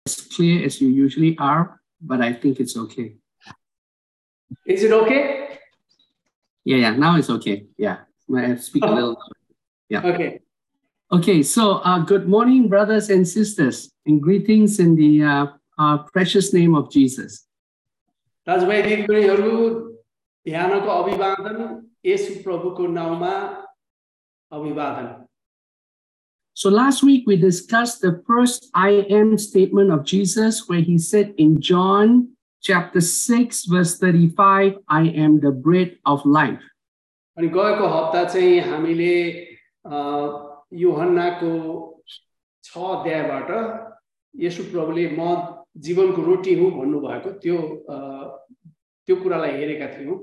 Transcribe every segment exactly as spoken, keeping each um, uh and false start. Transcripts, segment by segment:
as clear as you usually are, but I think it's okay. Is it okay? Yeah, yeah, now it's okay. Yeah, I speak a little. Yeah. Okay. Okay, so uh, good morning, brothers and sisters, and greetings in the uh, uh, precious name of Jesus. दाजुभाइ दिदीबहिनीहरु ध्यानको अभिवादन येशू प्रभुको नाममा अभिवादन. So last week we discussed the first I am statement of Jesus, where he said in John chapter six verse thirty-five, I am the bread of life. अनि गएको हप्ता चाहिँ हामीले यूहन्नाको छ अध्यायबाट येशू प्रभुले म जीवनको रोटी हुँ भन्नु भएको त्यो त्यो कुरालाई हेरेका थियौं.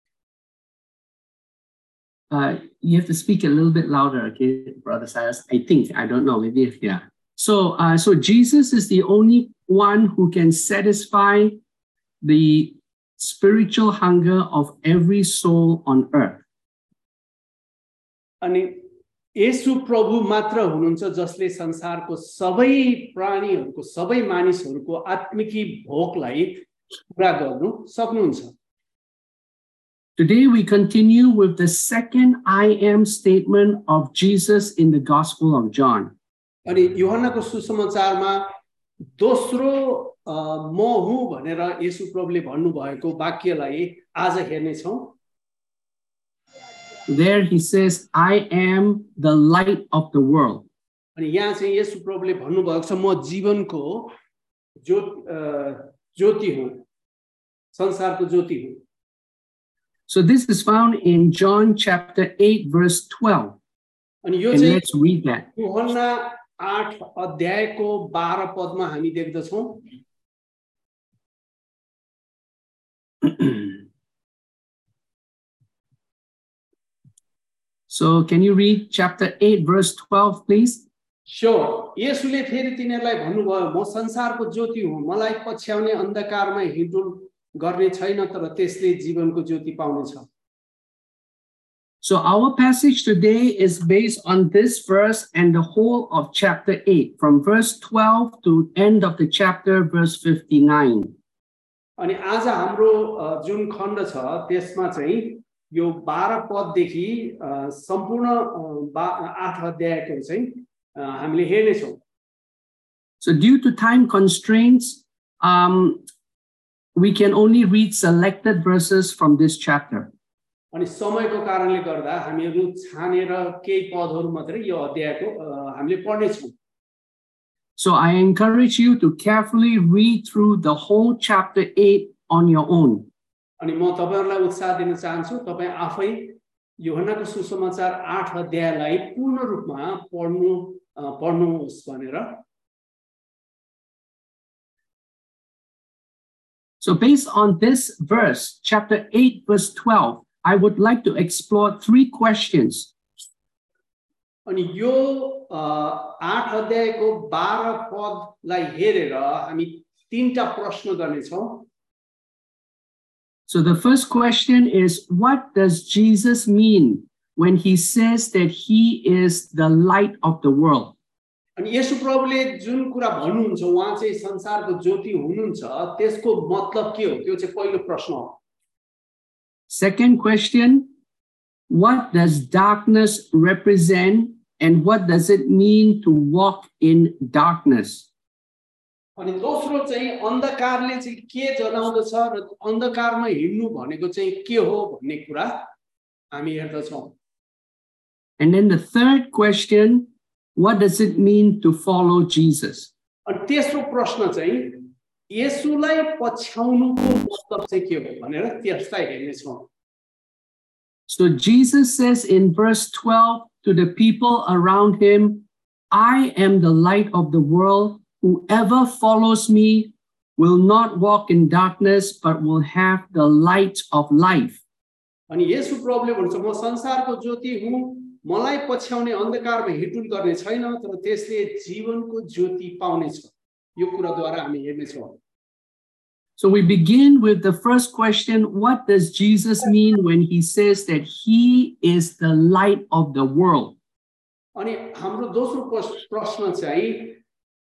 Uh, you have to speak a little bit louder, okay, Brother Cyrus? I think, I don't know, maybe if, yeah. So, uh, so Jesus is the only one who can satisfy the spiritual hunger of every soul on earth. अनि येशू प्रभु मात्र हुनुहुन्छ जसले संसारको सबै प्राणीहरूको सबै मानिसहरूको आत्मिकी भोकलाई पूरा गर्नु सक्नुहुन्छ. Today we continue with the second I am statement of Jesus in the Gospel of John. अनि यूहन्नाको सुसमाचारमा दोस्रो म हुँ भनेर येशू प्रभुले भन्नु भएको वाक्यलाई आज हेर्ने छौं. There he says, I am the light of the world. अनि यहाँ चाहिँ येशू प्रभुले भन्नु भएको छ म जीवनको ज्योति हुँ, संसारको ज्योति हुँ. So this is found in John chapter eight verse twelve. And let's read that. यूहन्ना आठ अध्यायको बाह्र पदमा हामी देख्दछौं. So can you read chapter eight verse twelve please? Sure. येशूले फेरि तिनीहरूलाई भन्नुभयो म संसारको ज्योति हुँ, मलाई पछ्याउने अन्धकारमा हिँडुल गर्ने छैन तर त्यसले जीवनको ज्योति पाउनेछ. So our passage today is based on this verse and the whole of chapter eight, from verse twelve to end of the chapter, verse fifty-nine. अनि आज हाम्रो जुन खण्ड छ त्यसमा चाहिँ यो बाह्र पददेखि सम्पूर्ण आठ अध्यायको चाहिँ हामीले हेर्ने छौं. So due to time constraints, um, we can only read selected verses from this chapter. अनि समयको कारणले गर्दा हामीहरु छानेर केही पदहरु मात्रै यो अध्यायको हामीले पढ्ने छौं. So I encourage you to carefully read through the whole chapter eight on your own. अनि म तपाईहरुलाई उत्साह दिन चाहन्छु तपाई आफै यूहन्नाको सुसमाचार आठ अध्यायलाई पूर्ण रूपमा पढ्नु पढ्नुहोस् भनेर. So based on this verse, chapter eight, verse twelve, I would like to explore three questions. अनि यो आठ अध्यायको बाह्र पदलाई हेरेर हामी तीनटा प्रश्न गर्ने छौं. So the first question is, what does Jesus mean when he says that he is the light of the world? अनि येशू प्रभुले जुन कुरा भन्नुहुन्छ उहाँ चाहिँ संसारको ज्योति हुनुहुन्छ त्यसको मतलब के हो त्यो चाहिँ पहिलो प्रश्न हो. Second question, what does darkness represent and what does it mean to walk in darkness? अनि दोस्रो चाहिँ अन्धकारले चाहिँ के जनाउँदछ र अन्धकारमा हिँड्नु भनेको चाहिँ के हो भन्ने कुरा हामी हेर्दछौं. And then the third question, what does it mean to follow Jesus? अनि तेस्रो प्रश्न चाहिँ येशूलाई पछ्याउनुको मतलब चाहिँ के हो भनेर त्यसलाई हेर्ने छौं. So Jesus says in verse twelve to the people around him, I am the light of the world. Whoever follows me will not walk in darkness but will have the light of life. अनि येशू प्रभुले भन्छ म संसारको ज्योति हुँ, मलाई पछ्याउने अन्धकारमा हिँडुल गर्ने छैन तर त्यसले जीवनको ज्योति पाउनेछ. यो कुराद्वारा हामी हेर्ने छौं. So we begin with the first question, what does Jesus mean when he says that he is the light of the world? अनि हाम्रो दोस्रो प्रश्न चाहिँ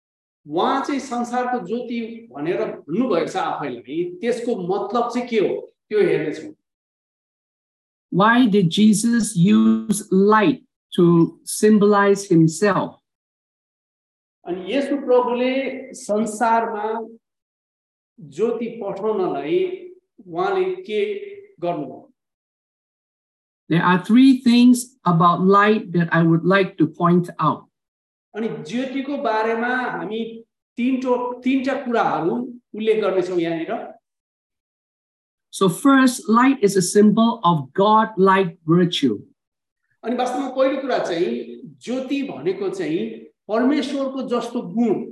उहाँ चाहिँ संसारको ज्योति भनेर भन्नुभएको छ आफैलाई, त्यसको मतलब चाहिँ के हो त्यो हेर्नेछौँ। Why did Jesus use light to symbolize himself? अनि येशू प्रभुले संसारमा ज्योति पठाउनलाई उहाँले के गर्नुभयो? There are three things about light that I would like to point out. अनि ज्योतिको बारेमा हामी तीनटो तीनटा कुराहरू उल्लेख गर्नेछौँ यहाँनिर। So first, light is a symbol of God-like virtue. अनि वास्तवमा पहिलो कुरा चाहिँ ज्योति भनेको चाहिँ परमेश्वरको जस्तो गुण।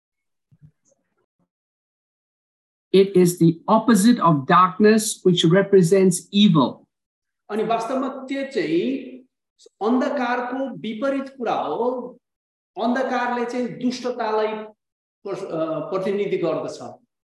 It is the opposite of darkness, which represents evil. अनि वास्तवमा त्यो चाहिँ अन्धकारको विपरीत कुरा हो। अन्धकारले चाहिँ दुष्टतालाई प्रतिनिधि गर्दछ।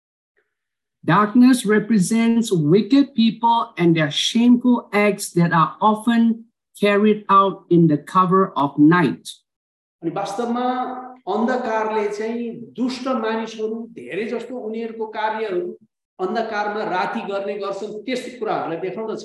Darkness represents wicked people and their shameful acts that are often carried out in the cover of night. अनि वास्तवमा अन्धकारले चाहिँ दुष्ट मानिसहरू धेरै जस्तो उनीहरूको कार्यहरू अन्धकारमा राति गर्ने गर्छन्, त्यस्तो कुराहरूलाई देखाउँदछ।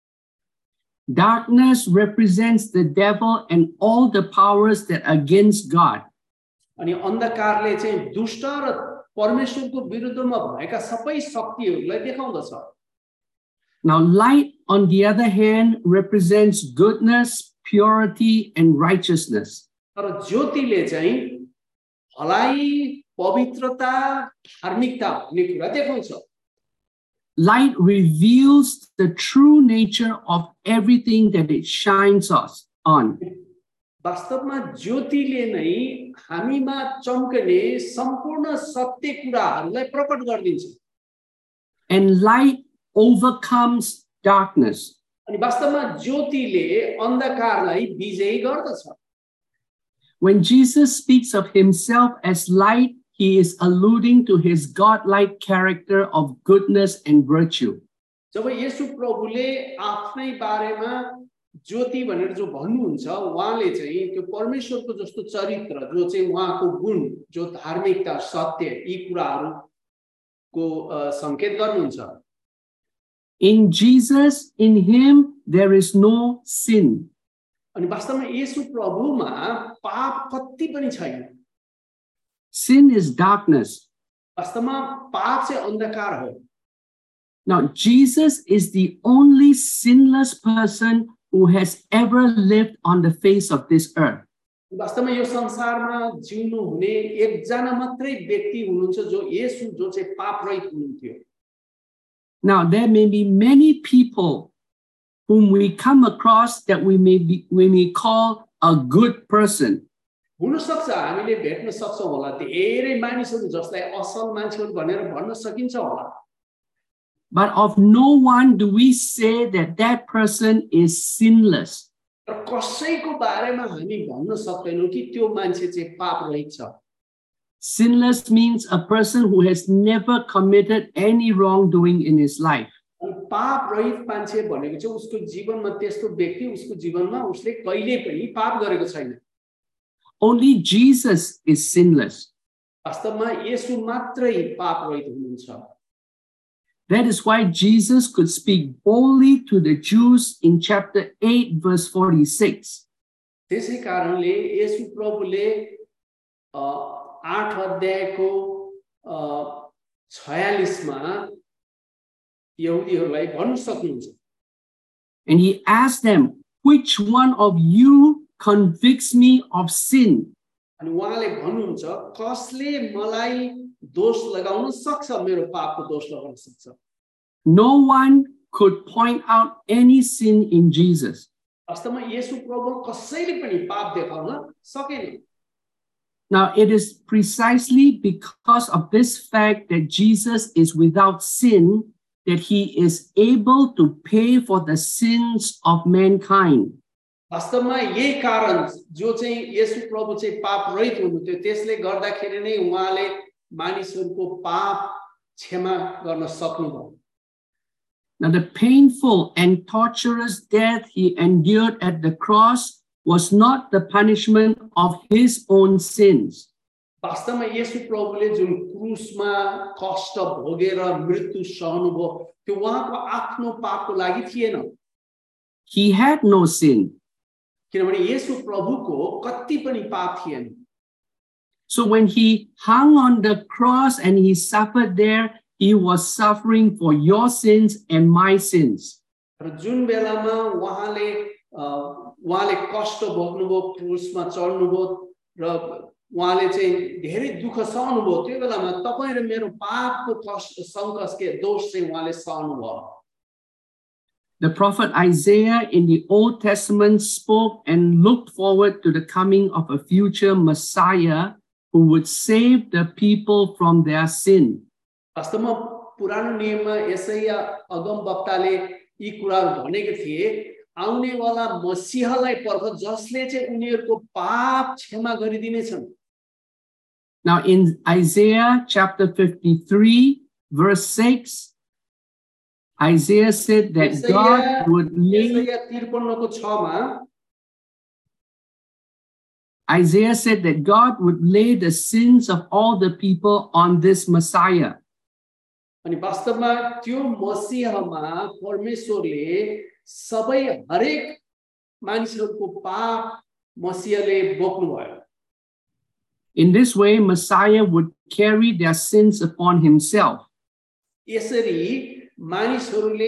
Darkness represents the devil and all the powers that are against God. अनि अन्धकारले चाहिँ दुष्ट र परमेश्वरको विरुद्धमा भएका सबै शक्तिहरूलाई देखाउँदछ। Now, light, on the other hand, represents goodness, purity, and righteousness. तर ज्योतिले चाहिँ भलाइ, पवित्रता, धार्मिकता भन्ने कुरा देखाउँछ। Light reveals the true nature of everything that it shines us on. वास्तवमा ज्योतिले नै हामीमा चम्कने सम्पूर्ण सत्य कुराहरूलाई प्रकट गरिदिन्छ। And light overcomes darkness. अनि वास्तवमा ज्योतिले अन्धकारलाई विजयी गर्दछ। When Jesus speaks of himself as light, he is alluding to his God-like character of goodness and virtue. जब येशू प्रभुले आफ्नै बारेमा ज्योति भनेर जो भन्नुहुन्छ, उहाँले चाहिँ त्यो परमेश्वरको जस्तो चरित्र जो चाहिँ उहाँको गुण, जो धार्मिकता, सत्य, यी कुराहरूको संकेत गर्नुहुन्छ। In Jesus, in him, there is no sin. अनि वास्तवमा येशू प्रभुमा पाप कति पनि छैन। Sin is darkness. वास्तवमा पाप चाहिँ अन्धकार हो। Now, Jesus is the only sinless person who has ever lived on the face of this earth. वास्तवमा यो संसारमा जिउनु हुने एकजना मात्रै व्यक्ति हुनुहुन्छ जो येशू, जो चाहिँ पाप रहित हुनुहुन्थ्यो। Now, there may be many people whom we come across that we may be, we may call a good person. हुन सक्छ हामीले भेट्न सक्छौं होला धेरै मानिसहरू जसलाई असल मान्छेहरू भनेर भन्न सकिन्छ होला। But of no one do we say that that person is sinless. तर कसैको बारेमा हामी भन्न सक्दैनौं कि त्यो मान्छे चाहिँ पाप रहित छ। Sinless means a person who has never committed any wrongdoing in his life. पाप रहित मान्छे भनेको चाहिँ उसको जीवनमा त्यस्तो व्यक्ति उसको जीवनमा उसले कहिले पनि पाप गरेको छैन। Only Jesus is sinless. वास्तवमा येशू मात्रै पाप रहित हुनुहुन्छ। That is why Jesus could speak boldly to the Jews in chapter eight, verse forty-six. त्यसै कारणले येशू प्रभुले आठ अध्यायको छयालीस मा यहुदीहरूलाई भन्न सक्नुहुन्छ। And he asked them, which one of you convicts me of sin? अनि उहाँले भन्नुहुन्छ कसले मलाई दोष लगाउन सक्छ, मेरो पापको दोष लगाउन सक्छ। No one could point out any sin in Jesus. वास्तवमा येशू प्रभु कसैले पनि पाप देखाउन सकेन। Now, it is precisely because of this fact that Jesus is without sin that he is able to pay for the sins of mankind. वास्तवमा यही कारण जो चाहिँ येशू प्रभु चाहिँ पाप रहित हुनुहुन्थ्यो, त्यसले गर्दाखेरि नै उहाँले मानिसहरूको पाप क्षमा गर्न सक्नुभयो। Now, the painful and torturous death he endured at the cross was not the punishment of his own sins. वास्तवमा येशू प्रभुले जुन क्रुसमा कष्ट भोगेर मृत्यु सहनुभयो त्यो उहाँको आफ्नो पापको लागि थिएन He had no sin. किनभने येशू प्रभुको कति पनि पाप थिएन So when he hung on the cross and he suffered there, he was suffering for your sins and my sins. र जुन बेलामा उहाँले उहाँले कष्ट भोग्नुभयो क्रुसमा चढ्नुभयो र उहाँले चाहिँ धेरै दुःख सहनुभयो त्यो बेलामा तपाईं र मेरो पापको कष्ट सङ्कट के दोष चाहिँ उहाँले सहनुभयो The prophet Isaiah in the Old Testament spoke and looked forward to the coming of a future Messiah who would save the people from their sin. वास्तवमा पुरानो नियममा यसैया अगमवक्ताले यी कुराहरू भनेका थिए आउनेवाला मसीहलाई पर्ख जसले चाहिँ उनीहरूको पाप क्षमा गरिदिनेछन् Now in Isaiah chapter fifty-three verse six, Isaiah said that God would lay Isaiah said that God would lay the sins of all the people on this Messiah. अनि वास्तवमा त्यो मसीहमा परमेश्वरले सबै हरेक मानिसहरूको पाप मसीहले बोक्नुभयो In this way, Messiah would carry their sins upon himself. यसरी मानिसहरूले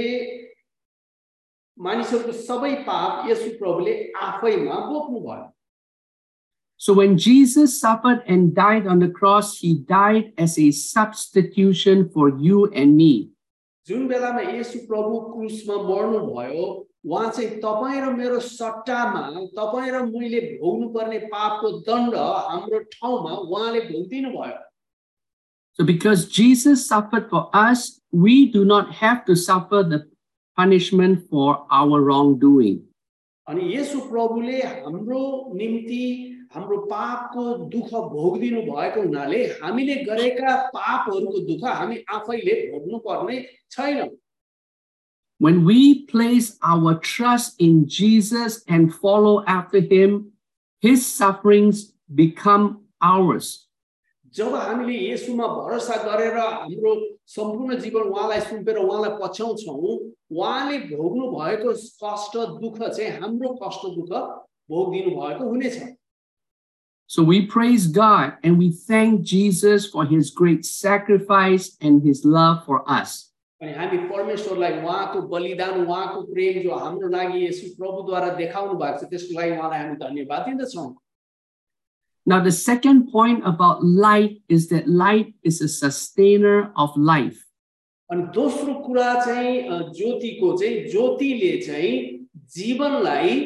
मानिसहरूको सबै पाप येशू प्रभुले आफैमा बोक्नुभयो So when Jesus suffered and died on the cross, he died as a substitution for you and me. जुन बेलामा येशू प्रभु क्रुसमा मर्नु भयो उहाँ चाहिँ तपाईं र मेरो सट्टामा तपाईं र मैले भोग्नु पर्ने पापको दण्ड हाम्रो ठाउँमा उहाँले भोगिदिनु भयो So because Jesus suffered for us, we do not have to suffer the punishment for our wrongdoing. अनि येशू प्रभुले हाम्रो निम्ति हाम्रो पापको दुःख भोग्दिनु भएको हुनाले हामीले गरेका पापहरूको दुःख हामी आफैले भोग्नु पर्ने छैन When we place our trust in Jesus and follow after him, his sufferings become ours. जब हामीले येशूमा भरोसा गरेर हाम्रो सम्पूर्ण जीवन उहाँलाई सुम्पेर उहाँलाई पछ्याउँछौं उहाँले भोग्नु भएको कष्ट दुःख चाहिँ हाम्रो कष्ट दुःख भोग्दिनु भएको हुनेछ So we praise God and we thank Jesus for his great sacrifice and his love for us. अनि हामी परमेश्वरलाई उहाँको बलिदान उहाँको प्रेम जो हाम्रो लागि येशू प्रभुद्वारा देखाउनु भएको छ त्यसको लागि उहाँलाई हामी धन्यवाद दिन्छौं Now the second point about light is that light is a sustainer of life. अनि दोस्रो कुरा चाहिँ ज्योतिको चाहिँ ज्योतिले चाहिँ जीवनलाई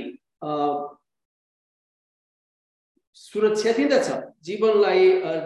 सुरक्षा दिँदछ जीवनलाई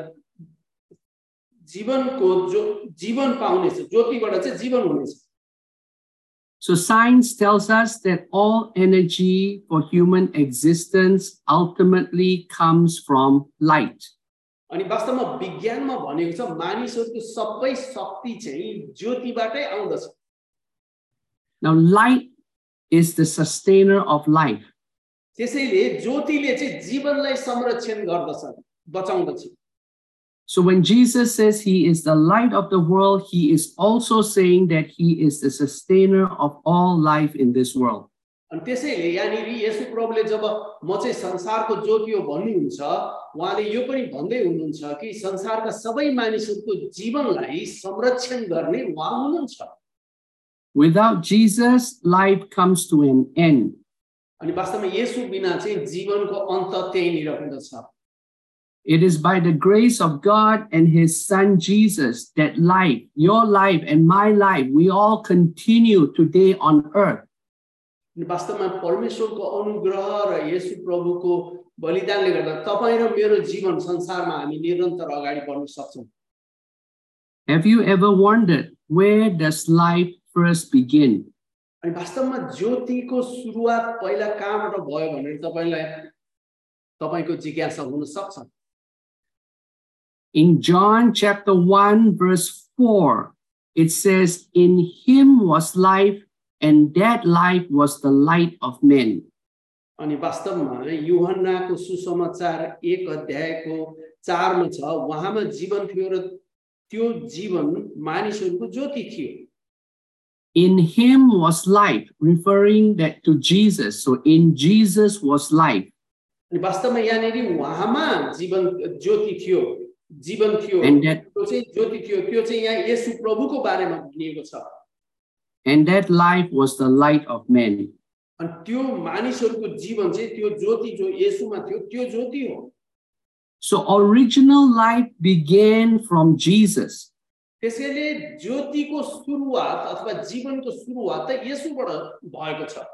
जीवनको जो जीवन पाउनेछ ज्योतिबाट चाहिँ जीवन हुनेछ So science tells us that all energy for human existence ultimately comes from light. अनि वास्तवमा विज्ञानमा भनेको छ मानिसहरुको सबै शक्ति चाहिँ ज्योतिबाटै आउँदछ Now light is the sustainer of life. त्यसैले ज्योतिले चाहिँ जीवनलाई संरक्षण गर्दछ बचाउँदछ So when Jesus says he is the light of the world, he is also saying that he is the sustainer of all life in this world. अनि त्यसैले यानीरी येशू प्रभुले जब म चाहिँ संसारको ज्योति हो भन्नुहुन्छ उहाँले यो पनि भन्दै हुनुहुन्छ कि संसारका सबै मानिसहरुको जीवनलाई संरक्षण गर्ने उहाँ हुनुहुन्छ Without Jesus, life comes to an end. अनि वास्तवमा येशू बिना चाहिँ जीवनको अन्त त्यहीँनिर हुँदछ It is by the grace of God and his son Jesus that life, your life and my life, we all continue today on earth. वास्तवमा परमेश्वरको अनुग्रह र येशू प्रभुको बलिदानले गर्दा तपाई र मेरो जीवन संसारमा हामी निरन्तर अगाडि बढ्न सक्छौं Have you ever wondered where does life first begin? अनि वास्तवमा ज्योतिको सुरुवात पहिला कहाँबाट भयो भनेर तपाईलाई तपाईको जिज्ञासा हुन सक्छ In John chapter one verse four, it says, "In him was life, and that life was the light of men." अनि वास्तवमा यूहन्नाको सुसमाचार एक अध्यायको चारमा छ उहाँमा जीवन थियो र त्यो जीवन मानिसहरूको ज्योति थियो In him was life, referring that to Jesus. So in Jesus was life. अनि वास्तवमा यहाँनेरि उहाँमा जीवन ज्योति थियो जीवन थियो And that, त्यो चाहिँ ज्योति थियो त्यो चाहिँ यहाँ येशू प्रभुको बारेमा भनिएको छ and that life was the light of men. अनि त्यो मानिसहरूको जीवन चाहिँ त्यो ज्योति जो येशूमा थियो त्यो ज्योति हो So original life began from Jesus. त्यसैले ज्योतिको सुरुवात अथवा जीवनको सुरुवात त येशूबाट भएको छ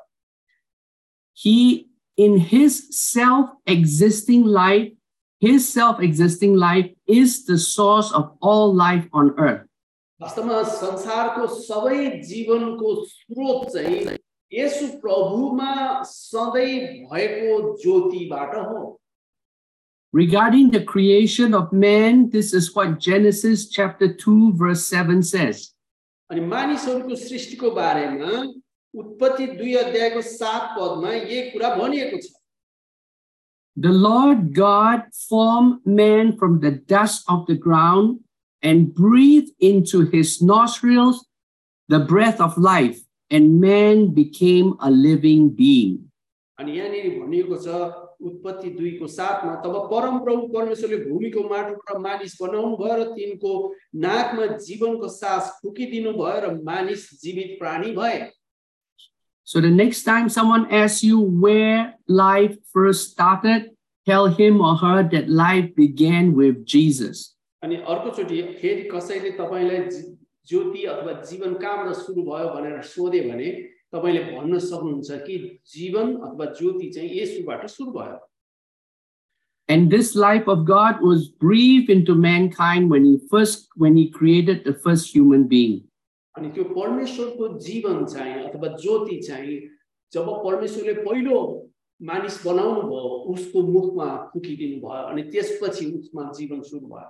He, in his self-existing life, his self-existing life is the source of all life on earth. वास्तवमा संसारको सबै जीवनको स्रोत चाहिँ येशू प्रभुमा सधैँ भएको ज्योतिबाट हो Regarding the creation of man, this is what Genesis chapter two verse seven says. अनि मानिसहरूको सृष्टिको बारेमा उत्पत्ति दुई अध्यायको सात पदमा यही कुरा भनिएको छ The Lord God formed man from the dust of the ground and breathed into his nostrils the breath of life, and man became a living being. अनि यहाँनिर भनिएको छ उत्पत्ति दुई को सातमा तब परम प्रभु परमेश्वरले भूमिको माटोबाट मानिस बनाउनु भयो र तिनको नाकमा जीवनको सास फुकिदिनु भयो र मानिस जीवित प्राणी भए So the next time someone asks you where life first started, tell him or her that life began with Jesus. अनि अर्कोचोटि फेरि कसैले तपाईलाई ज्योति अथवा जीवन कहाँबाट सुरु भयो भनेर सोधे भने तपाईले भन्न सक्नुहुन्छ कि जीवन अथवा ज्योति चाहिँ येशूबाट सुरु भयो And this life of God was breathed into mankind when he first when he created the first human being. अनि त्यो परमेश्वरको जीवन चाहिँ अथवा ज्योति चाहिँ जब परमेश्वरले पहिलो मानिस बनाउनु भयो उसको मुखमा फुकिदिनु भयो अनि त्यसपछि उसमा जीवन सुरु भयो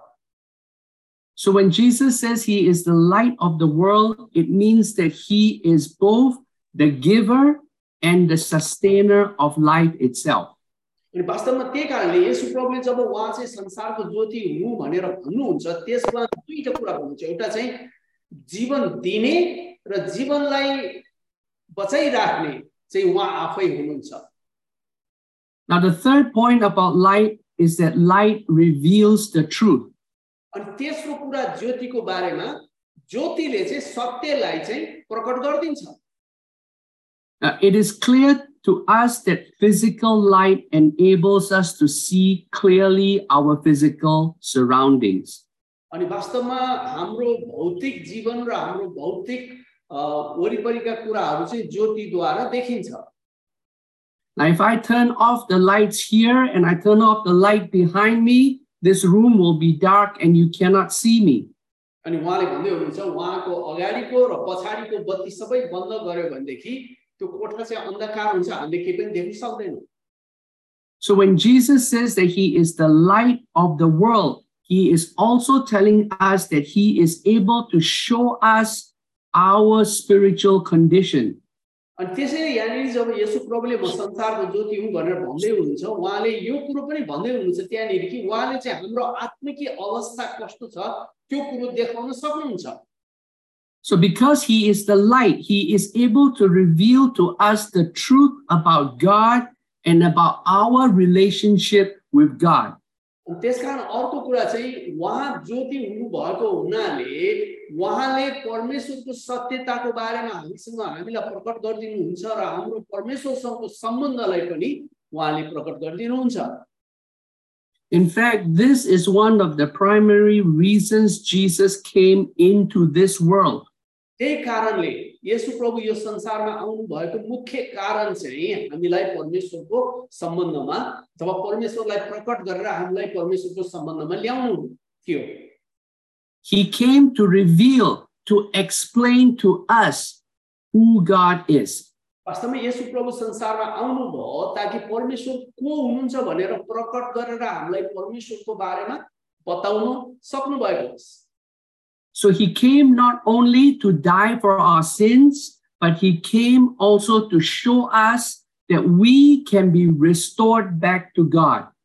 So when Jesus says he is the light of the world, it means that he is both the giver and the sustainer of life itself. अनि वास्तवमा त्यही कारणले येशू प्रभुले जब उहाँ चाहिँ संसारको ज्योति हुँ भनेर भन्नुहुन्छ त्यसमा दुईटा कुरा भन्नुहुन्छ एउटा चाहिँ जीवन दिने र जीवनलाई बचाइराख्ने चाहिँ उहाँ आफै हुनुहुन्छ Now the third point about light is that light reveals the truth. अनि तेस्रो कुरा ज्योतिको बारेमा ज्योतिले चाहिँ सत्यलाई चाहिँ प्रकट गर्दिन्छ Uh, it is clear to us that physical light enables us to see clearly our physical surroundings. अनि वास्तवमा हाम्रो भौतिक जीवन र हाम्रो भौतिक वरिपरिका कुराहरू चाहिँ ज्योतिद्वारा देखिन्छ Now if I turn off the lights here and I turn off the light behind me, this room will be dark and you cannot see me. अनि उहाँले भन्दै हुनुहुन्छ उहाँको अगाडिको र पछाडिको बत्ती सबै बन्द गर्यो भनेदेखि त्यो कोठा चाहिँ अन्धकार हुन्छ हामीले केही पनि देख्न सक्दैनौँ So when Jesus says that he is the light of the world, he is also telling us that he is able to show us our spiritual condition. अनि त्यसैले यहाँनिर जब येशू प्रभुले म संसारको ज्योति हुँ भनेर भन्दै हुनुहुन्छ उहाँले यो कुरो पनि भन्दै हुनुहुन्छ त्यहाँनिर कि उहाँले चाहिँ हाम्रो आत्मिक अवस्था कस्तो छ त्यो कुरो देखाउन सक्नुहुन्छ So because he is the light, he is able to reveal to us the truth about God and about our relationship with God. त्यसकारण अर्को कुरा चाहिँ उहाँ ज्योति हुनु भएको हुनाले उहाँले परमेश्वरको सत्यताको बारेमा हामीसँग हामीलाई प्रकट गरिदिनुहुन्छ र हाम्रो परमेश्वरसँगको सम्बन्धलाई पनि उहाँले प्रकट गरिदिनुहुन्छ In fact, this is one of the primary reasons Jesus came into this world. त्यही कारणले येशू प्रभु यो संसारमा आउनु भएको मुख्य कारण चाहिँ हामीलाई परमेश्वरको सम्बन्धमा अथवा परमेश्वरलाई प्रकट गरेर हामीलाई परमेश्वरको सम्बन्धमा ल्याउनु थियो He came to reveal, to explain to us who God is. वास्तवमा येशू प्रभु संसारमा आउनु भयो ताकि परमेश्वर को हुनुहुन्छ भनेर प्रकट गरेर हामीलाई परमेश्वरको बारेमा बताउन सक्नु भएको छ So he came not only to die for our sins, but he came also to show us that we can be restored back to God.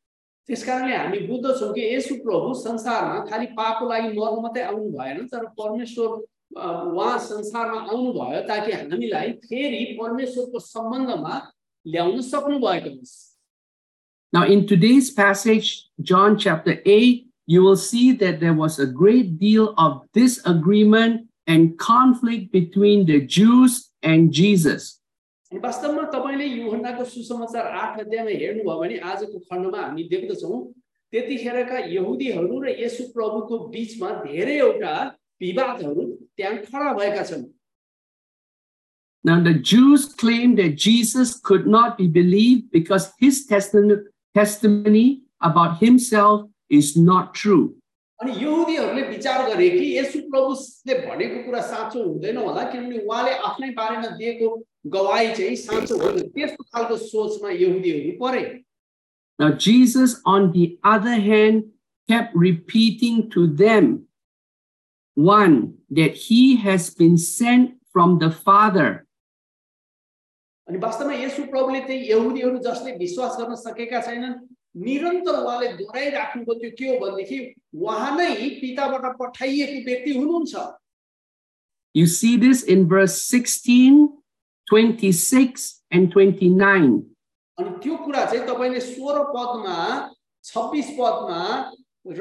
त्यसकारणले हामी बुझ्दछौँ कि येशू प्रभु संसारमा खाली पापको लागि मर्नु मात्रै आउनु भएन, तर परमेश्वर उहाँ संसारमा आउनु भयो ताकि हामीलाई फेरि परमेश्वरको सम्बन्धमा ल्याउन सक्नु भएको होस्। Now, in today's passage, John chapter eight, you will see that there was a great deal of disagreement and conflict between the Jews and Jesus. अनि वास्तवमा तपाईले यूहन्नाको सुसमाचार आठ अध्यायमा हेर्नुभयो भने आजको खण्डमा हामी देख्दछौँ त्यतिखेरका यहुदीहरू र येशू प्रभुको बीचमा धेरैवटा विवादहरू त्यहाँ खडा भएका छन्। Now the Jews claimed that Jesus could not be believed because his testimony, testimony about himself is not true. अनि यहुदीहरूले विचार गरे कि येशू प्रभुले भनेको कुरा साँचो हुँदैन होला किनभने उहाँले आफ्नै बारेमा दिएको गवाही चाहिँ साँचो होइन। त्यस्तो खालको सोचमा यहुदीहरू परे। Now Jesus, on the other hand, kept repeating to them, one, that he has been sent from the Father. अनि वास्तवमा येशू प्रभुले चाहिँ यहुदीहरू जसले विश्वास गर्न सकेका छैनन् निरन्तर उहाँले दोहोऱ्याइराख्नुको त्यो के हो भनेदेखि उहाँ नै पिताबाट पठाइएको व्यक्ति हुनुहुन्छ। You see this in verse sixteen, twenty-six and twenty-nine. अनि त्यो कुरा चाहिँ तपाईले सोह्र पदमा छब्बीस पदमा र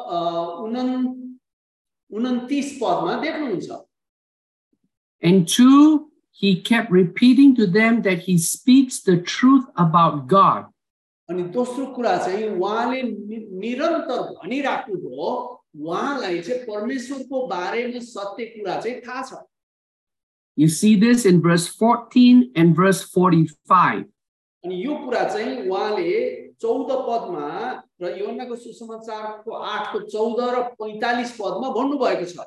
उनन्तीस पदमा देख्नुहुन्छ। And two, he kept repeating to them that he speaks the truth about God. अनि दोस्रो कुरा चाहिँ उहाँले निरन्तर भनिराख्नु भयो उहाँलाई चाहिँ परमेश्वरको बारेमा सत्य कुरा चाहिँ थाहा छ। You see this in verse fourteen and verse forty-five. अनि यो कुरा चाहिँ उहाँले चौध पदमा र यूहन्नाको सुसमाचारको आठ को चौध र पैंतालीस पदमा भन्नुभएको छ।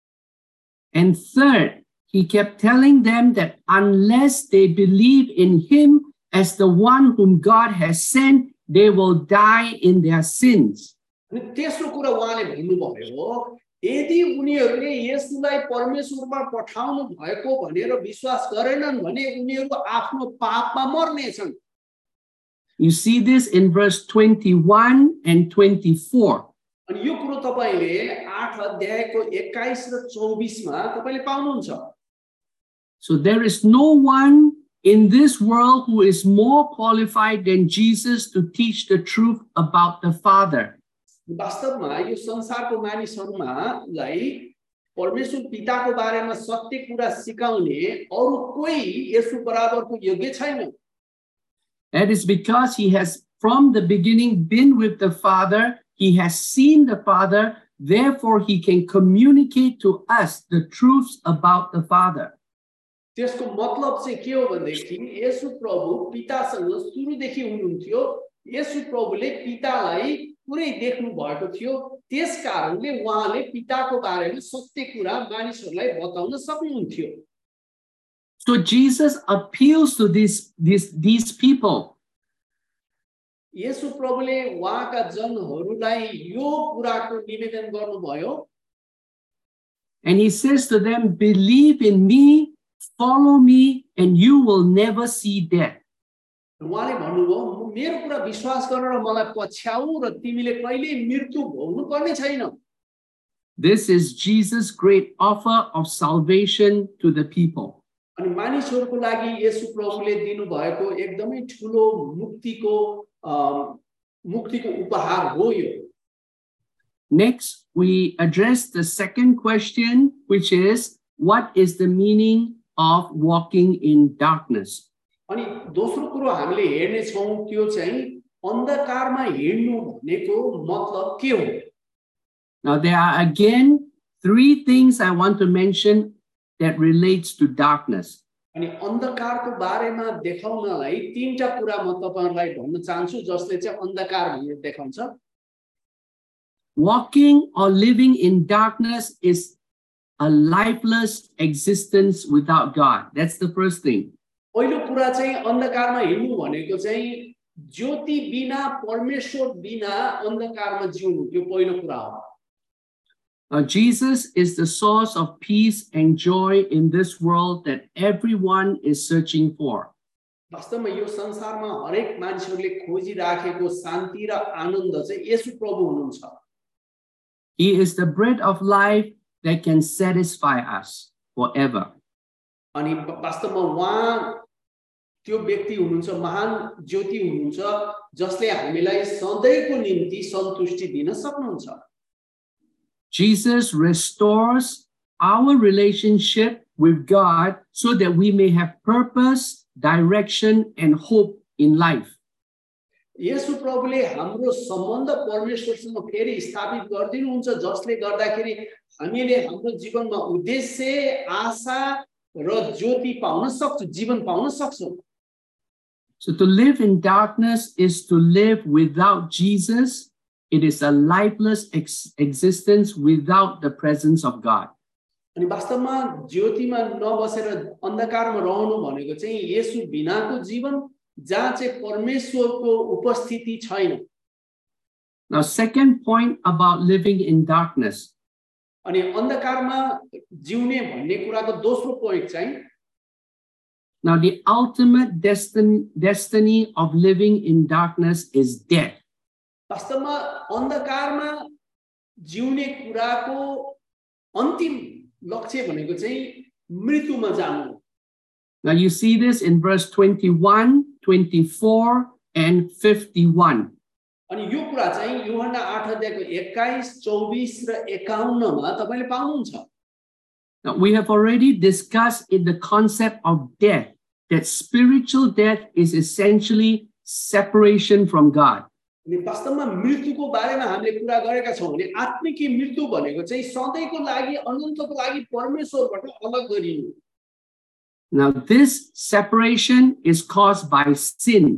And third, he kept telling them that unless they believe in him as the one whom God has sent, they will die in their sins. अनि तेस्रो कुरा उहाँले भन्नुभयो यदि उनीहरूले येशूलाई परमेश्वरमा पठाउनु भएको भनेर विश्वास गरेनन् भने उनीहरू आफ्नो पापमा मर्नेछन्। You see this in verse twenty-one and twenty-four. अनि यो कुरो तपाईले आठ अध्यायको एक्काइस र चौबीस मा तपाईले पाउनुहुन्छ। So there is no one in this world who is more qualified than Jesus to teach the truth about the Father. वास्तवमा यो संसारको मानिसहरुमालाई परमेश्वर पिताको बारेमा सत्य कुरा सिकाउने अरु कोही यसु बराबरको योग्य छैन। That is because he has from the beginning been with the Father, he has seen the Father, therefore he can communicate to us the truths about the Father. त्यसको मतलब चाहिँ के हो भन्देखि येशू प्रभु पितासँग सुरुदेखि हुनुहुन्थ्यो। येशू प्रभुले पितालाई पुरै देख्नु भएको थियो त्यसकारणले उहाँले पिताको बारेमा सत्य कुरा मानिसहरूलाई बताउन सक्नुहुन्थ्यो। So Jesus appeals to these these these people. येशू प्रभुले उहाँका जनहरूलाई यो कुराको निवेदन गर्नुभयो। And he says to them, believe in me, follow me, and you will never see death. उहाँले भन्नुभयो मेरो कुरा विश्वास गर र मलाई पछ्याऊ र तिमीले कहिले मृत्यु भोग्नु पर्ने छैन। This is Jesus' great offer of salvation to the people. अनि मानिसहरुको लागि येशू प्रभुले दिनु भएको एकदमै ठूलो मुक्तिको मुक्तिको उपहार हो यो। Next, we address the second question, which is, what is the meaning of walking in darkness? अनि दोस्रो कुरो हामीले हेर्ने छौं त्यो चाहिँ अन्धकारमा हिँड्नु भनेको मतलब के हो? Now there are again three things I want to mention that relates to darkness. अनि अन्धकारको बारेमा देखाउनलाई तीनटा कुरा म तपाईहरुलाई भन्न चाहन्छु जसले चाहिँ अन्धकार भनेर देखाउँछ। Walking or living in darkness is a lifeless existence without God. That's the first thing. पहिलो कुरा चाहिँ अन्धकारमा हिँड्नु भनेको चाहिँ ज्योति बिना परमेश्वर बिना अन्धकारमा जिउनु त्यो पहिलो कुरा हो। Uh, Jesus is the source of peace and joy in this world that everyone is searching for. वास्तवमा यो संसारमा हरेक मान्छेहरूले खोजिराखेको शान्ति र आनन्द चाहिँ येशू प्रभु हुनुहुन्छ। He is the bread of life that can satisfy us forever. अनि वास्तवमा उहाँ त्यो व्यक्ति हुनुहुन्छ, महान ज्योति हुनुहुन्छ, जसले हामीलाई सधैँको निम्ति सन्तुष्टि दिन सक्नुहुन्छ। Jesus restores our relationship with God so that we may have purpose, direction, and hope in life. येशू प्रभुले हाम्रो सम्बन्ध परमेश्वरसँग फेरि स्थापित गरिदिनुहुन्छ, जसले गर्दाखेरि हामीले हाम्रो जीवनमा उद्देश्य, आशा र ज्योति पाउन सक्छौँ, जीवन पाउन सक्छौँ। So to live in darkness is to live without Jesus. It is a lifeless ex existence without the presence of God. अनि वास्तवमा ज्योतिमा नबसेर अन्धकारमा रहनु भनेको चाहिँ येशू बिनाको जीवन, जहाँ चाहिँ परमेश्वरको उपस्थिति छैन। Now, second point about living in darkness. अनि अन्धकारमा जिउने भन्ने कुराको दोस्रो पोइन्ट चाहिँ, Now, the ultimate destin destiny of living in darkness is death. वास्तवमा अन्धकारमा जिउने कुराको अन्तिम लक्ष्य भनेको चाहिँ मृत्युमा जानु। Now, you see this in verse twenty-one, twenty-four, and fifty-one. अनि यो कुरा चाहिँ यूहन्ना आठ अध्यायको एक्काइस, चौबिस र एकाउन्न मा तपाईले पाउनुहुन्छ। Now, we have already discussed in the concept of death, that spiritual death is essentially separation from God. अनि वास्तवमा मृत्युको बारेमा हामीले कुरा गरेका छौं भने आत्मिक मृत्यु भनेको चाहिँ सधैँको लागि, अनन्तको लागि परमेश्वरबाट अलग गरिनु। Now, this separation is caused by sin.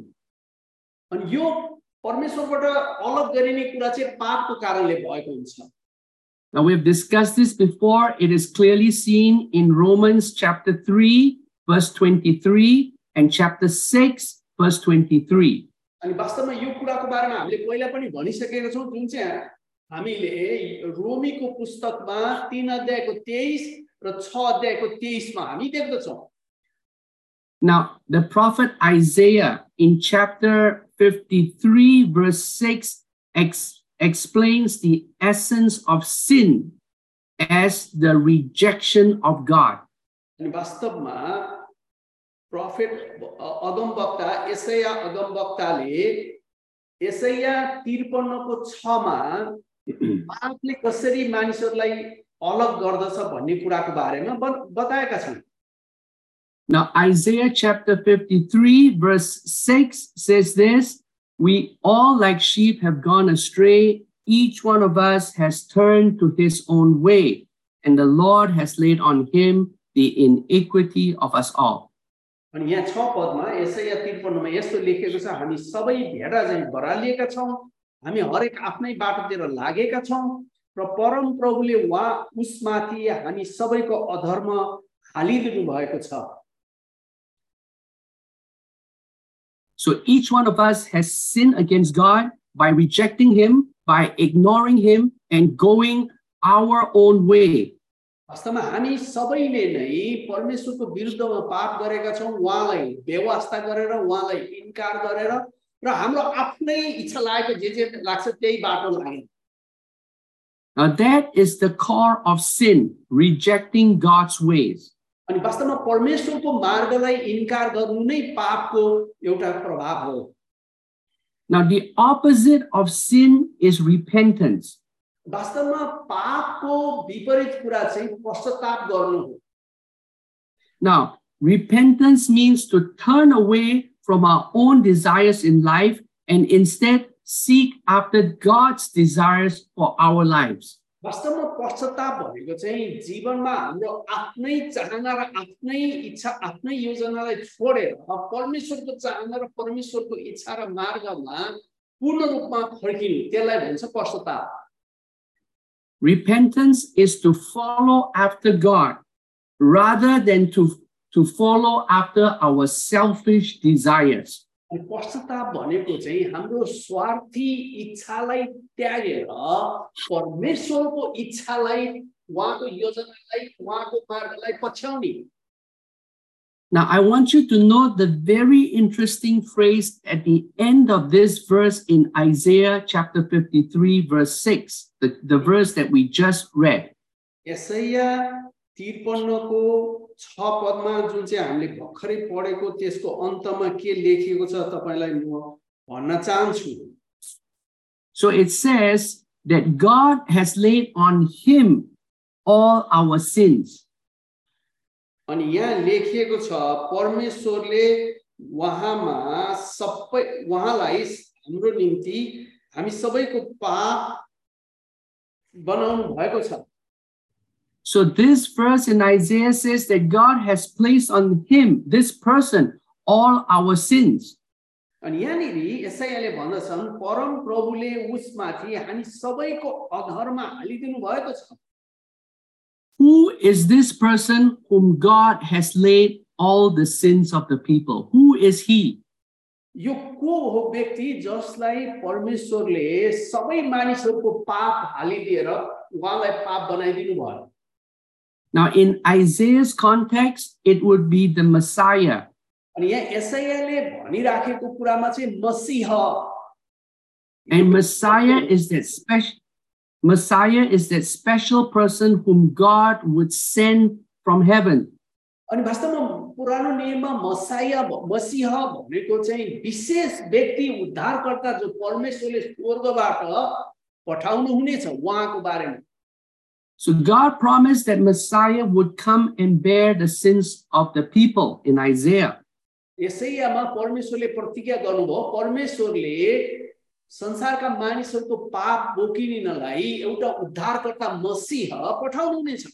अनि यो परमेश्वरबाट अलग गरिने कुरा चाहिँ पापको कारणले भएको हुन्छ। Now, we have discussed this before. It is clearly seen in Romans chapter three, verse twenty-three, and chapter six, verse twenty-three. अनि वास्तवमा यो कुराको बारेमा हामीले पहिला पनि भनिसकेका छौं, जुन चाहिँ हामीले रोमीको पुस्तकमा तीन अध्यायको तेइस र छ अध्यायको तेइस मा हामी देख्दछौं। Now, the prophet Isaiah in chapter fifty-three, verse six, ex explains the essence of sin as the rejection of God. अनि वास्तवमा प्रोफेट अगमवक्ता एसाया अगमवक्ताले एसाया त्रिपन्न को छ मा पापले कसरी मानिसहरूलाई अलग गर्दछ भन्ने कुराको बारेमा बताएका छन्। Now, Isaiah chapter fifty-three, verse six says this: We all like sheep have gone astray. Each one of us has turned to his own way, and the Lord has laid on him the iniquity of us all. अनि यहाँ छ पदमा एसाया त्रिपन्न मा यस्तो लेखेको छ, हामी सबै भेडा चाहिँ बरालिएका छौं, हामी हरेक आफ्नै बाटोतिर लागेका छौं र परम प्रभुले उहाँ उसमाथि हामी सबैको अधर्म हालिदिनु भएको छ। So each one of us has sinned against God by rejecting him, by ignoring him, and going our own way. वास्तवमा हामी सबैले नै परमेश्वरको विरुद्धमा पाप गरेका छौं, उहाँलाई बेवास्ता गरेर, उहाँलाई इन्कार गरेर र हाम्रो आफ्नै इच्छा लागेको जे जे लाग्छ त्यही बाटो लाग्यौं। Now that is the core of sin, rejecting God's ways. अनि वास्तवमा परमेश्वरको मार्गलाई इन्कार गर्नु नै पापको एउटा प्रभाव हो। Now the opposite of sin is repentance. वास्तवमा पापको विपरीत कुरा चाहिँ पश्चाताप गर्नु हो। Now, repentance means to turn away from our own desires in life and instead seek after God's desires for our lives. वास्तवमा पश्चाताप भनेको चाहिँ जीवनमा हाम्रो आफ्नै चाहना र आफ्नै इच्छा, आफ्नै योजनालाई छोडेर परमेश्वरको चाहना र परमेश्वरको इच्छा र मार्गमा पूर्ण रूपमा फर्किनु, त्यसलाई भन्छ पश्चाताप। Repentance is to follow after God rather than to, to follow after our selfish desires. अनि पश्चाताप भनेको चाहिँ हाम्रो स्वार्थी इच्छालाई त्यागेर परमेश्वरको इच्छालाई, उहाँको योजनालाई, उहाँको मार्गलाई पछ्याउने। Now, I want you to note the very interesting phrase at the end of this verse in Isaiah chapter fifty-three, verse six, the, the verse that we just read. यसैया त्रिपन्न को छ पदमा जुन चाहिँ हामीले भर्खरै पढेको त्यसको अन्तमा के लेखिएको छ तपाईलाई म भन्न चाहन्छु. So it says that God has laid on him all our sins. अनि यहाँ लेखिएको छ परमेश्वरले उहाँमा सबै उहाँलाई हाम्रो निम्ति हामी सबैको पाप बनाउनु भएको छ. So this verse in Isaiah says that God has placed on him, this person, all our sins. अनि यहाँनिर यसैयाले भन्दछन् परम प्रभुले उसमाथि हामी सबैको अधर्म हालिदिनु भएको छ. Who is this person whom God has laid all the sins of the people? Who is he? यो को हो व्यक्ति जसलाई परमेश्वरले सबै मानिसहरूको पाप हालिदिएर उहाँलाई पाप बनाइदिनु भयो. Now in Isaiah's context, it would be the Messiah. अनि यहाँ यसैयाले भनिराखेको कुरामा चाहिँ मसीह. And Messiah is that special Messiah is that special person whom God would send from heaven. अनि वास्तवमा पुरानो नियममा मसाया मसीह भनेको चाहिँ विशेष व्यक्ति उद्धारकर्ता जो परमेश्वरले स्वर्गबाट पठाउनु हुनेछ उहाँको बारेमा. So God promised that Messiah would come and bear the sins of the people in Isaiah. यसैयामा परमेश्वरले प्रतिज्ञा गर्नुभयो परमेश्वरले संसारका मानिसहरूको पाप बोकिदिनलाई एउटा उद्धारकर्ता मसीह पठाउनु हुनेछ.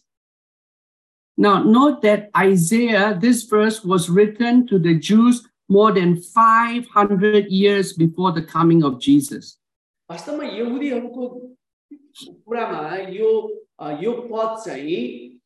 Now note that Isaiah, this verse was written to the Jews more than five hundred years before the coming of Jesus. वास्तवमा यहुदीहरूको कुरामा यो यो पद चाहिँ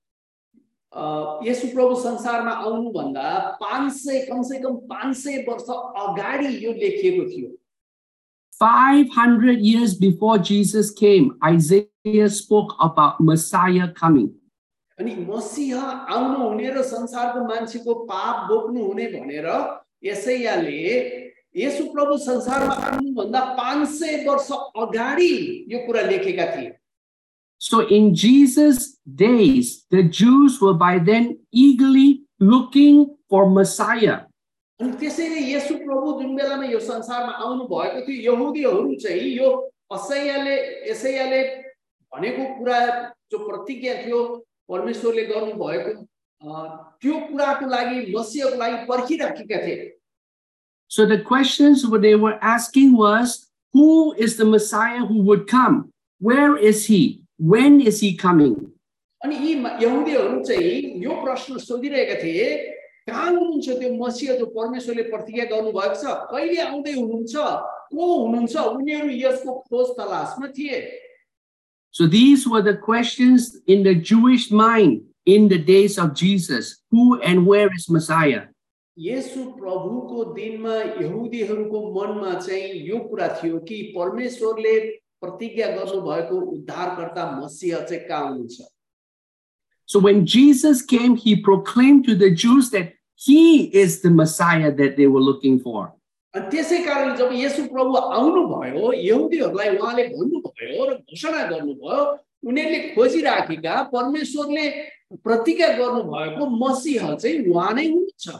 येशू प्रभु संसारमा आउनु भन्दा पाँच सय कम से कम पाँच सय वर्ष अगाडि यो लेखिएको थियो. five hundred years before Jesus came, Isaiah spoke about Messiah coming. अनि मसीह आउनु हुने र संसारको मान्छेको पाप बोक्नु हुने भनेर यसैयाले येशू प्रभु संसारमा आउनु भन्दा पाँच सय वर्ष अगाडि यो कुरा लेखेका थिए. So in Jesus' days, the Jews were by then eagerly looking for Messiah. अनि त्यसैले येशू प्रभु जुन बेलामा यो संसारमा आउनु भएको थियो यहुदीहरू चाहिँ यो असैयाले यसैयाले भनेको कुरा जो प्रतिज्ञा थियो परमेश्वरले गर्नु भएको त्यो कुराको लागि मसीहको लागि पर्खिराखेका थिए. So the questions what they were asking was, who is the Messiah who would come? Where is he? When is he coming? अनि यी यहुदीहरू चाहिँ यो प्रश्न सोधिरहेका थिए कहाँ हुनुहुन्छ त्यो मसीह जो परमेश्वरले प्रतिज्ञा गर्नु भएको छ कहिले आउँदै हुनुहुन्छ को हुनुहुन्छ उनीहरू यसको खोज तलासमा थिए. So these were the questions in the Jewish mind in the days of Jesus. Who and where is Messiah? येशू प्रभुको दिनमा यहुदीहरूको मनमा चाहिँ यो कुरा थियो कि परमेश्वरले प्रतिज्ञा गर्नु भएको उद्धारकर्ता मसीह चाहिँ कहाँ हुनुहुन्छ. So when Jesus came, he proclaimed to the Jews that he is the Messiah that they were looking for. अनि त्यसै कारण जब येशू प्रभु आउनु भयो यहुदीहरूलाई उहाँले भन्नुभयो र घोषणा गर्नुभयो उनीहरूले खोजिराखेका परमेश्वरले प्रतिज्ञा गर्नु भएको मसीह चाहिँ उहाँ नै हुनुहुन्छ.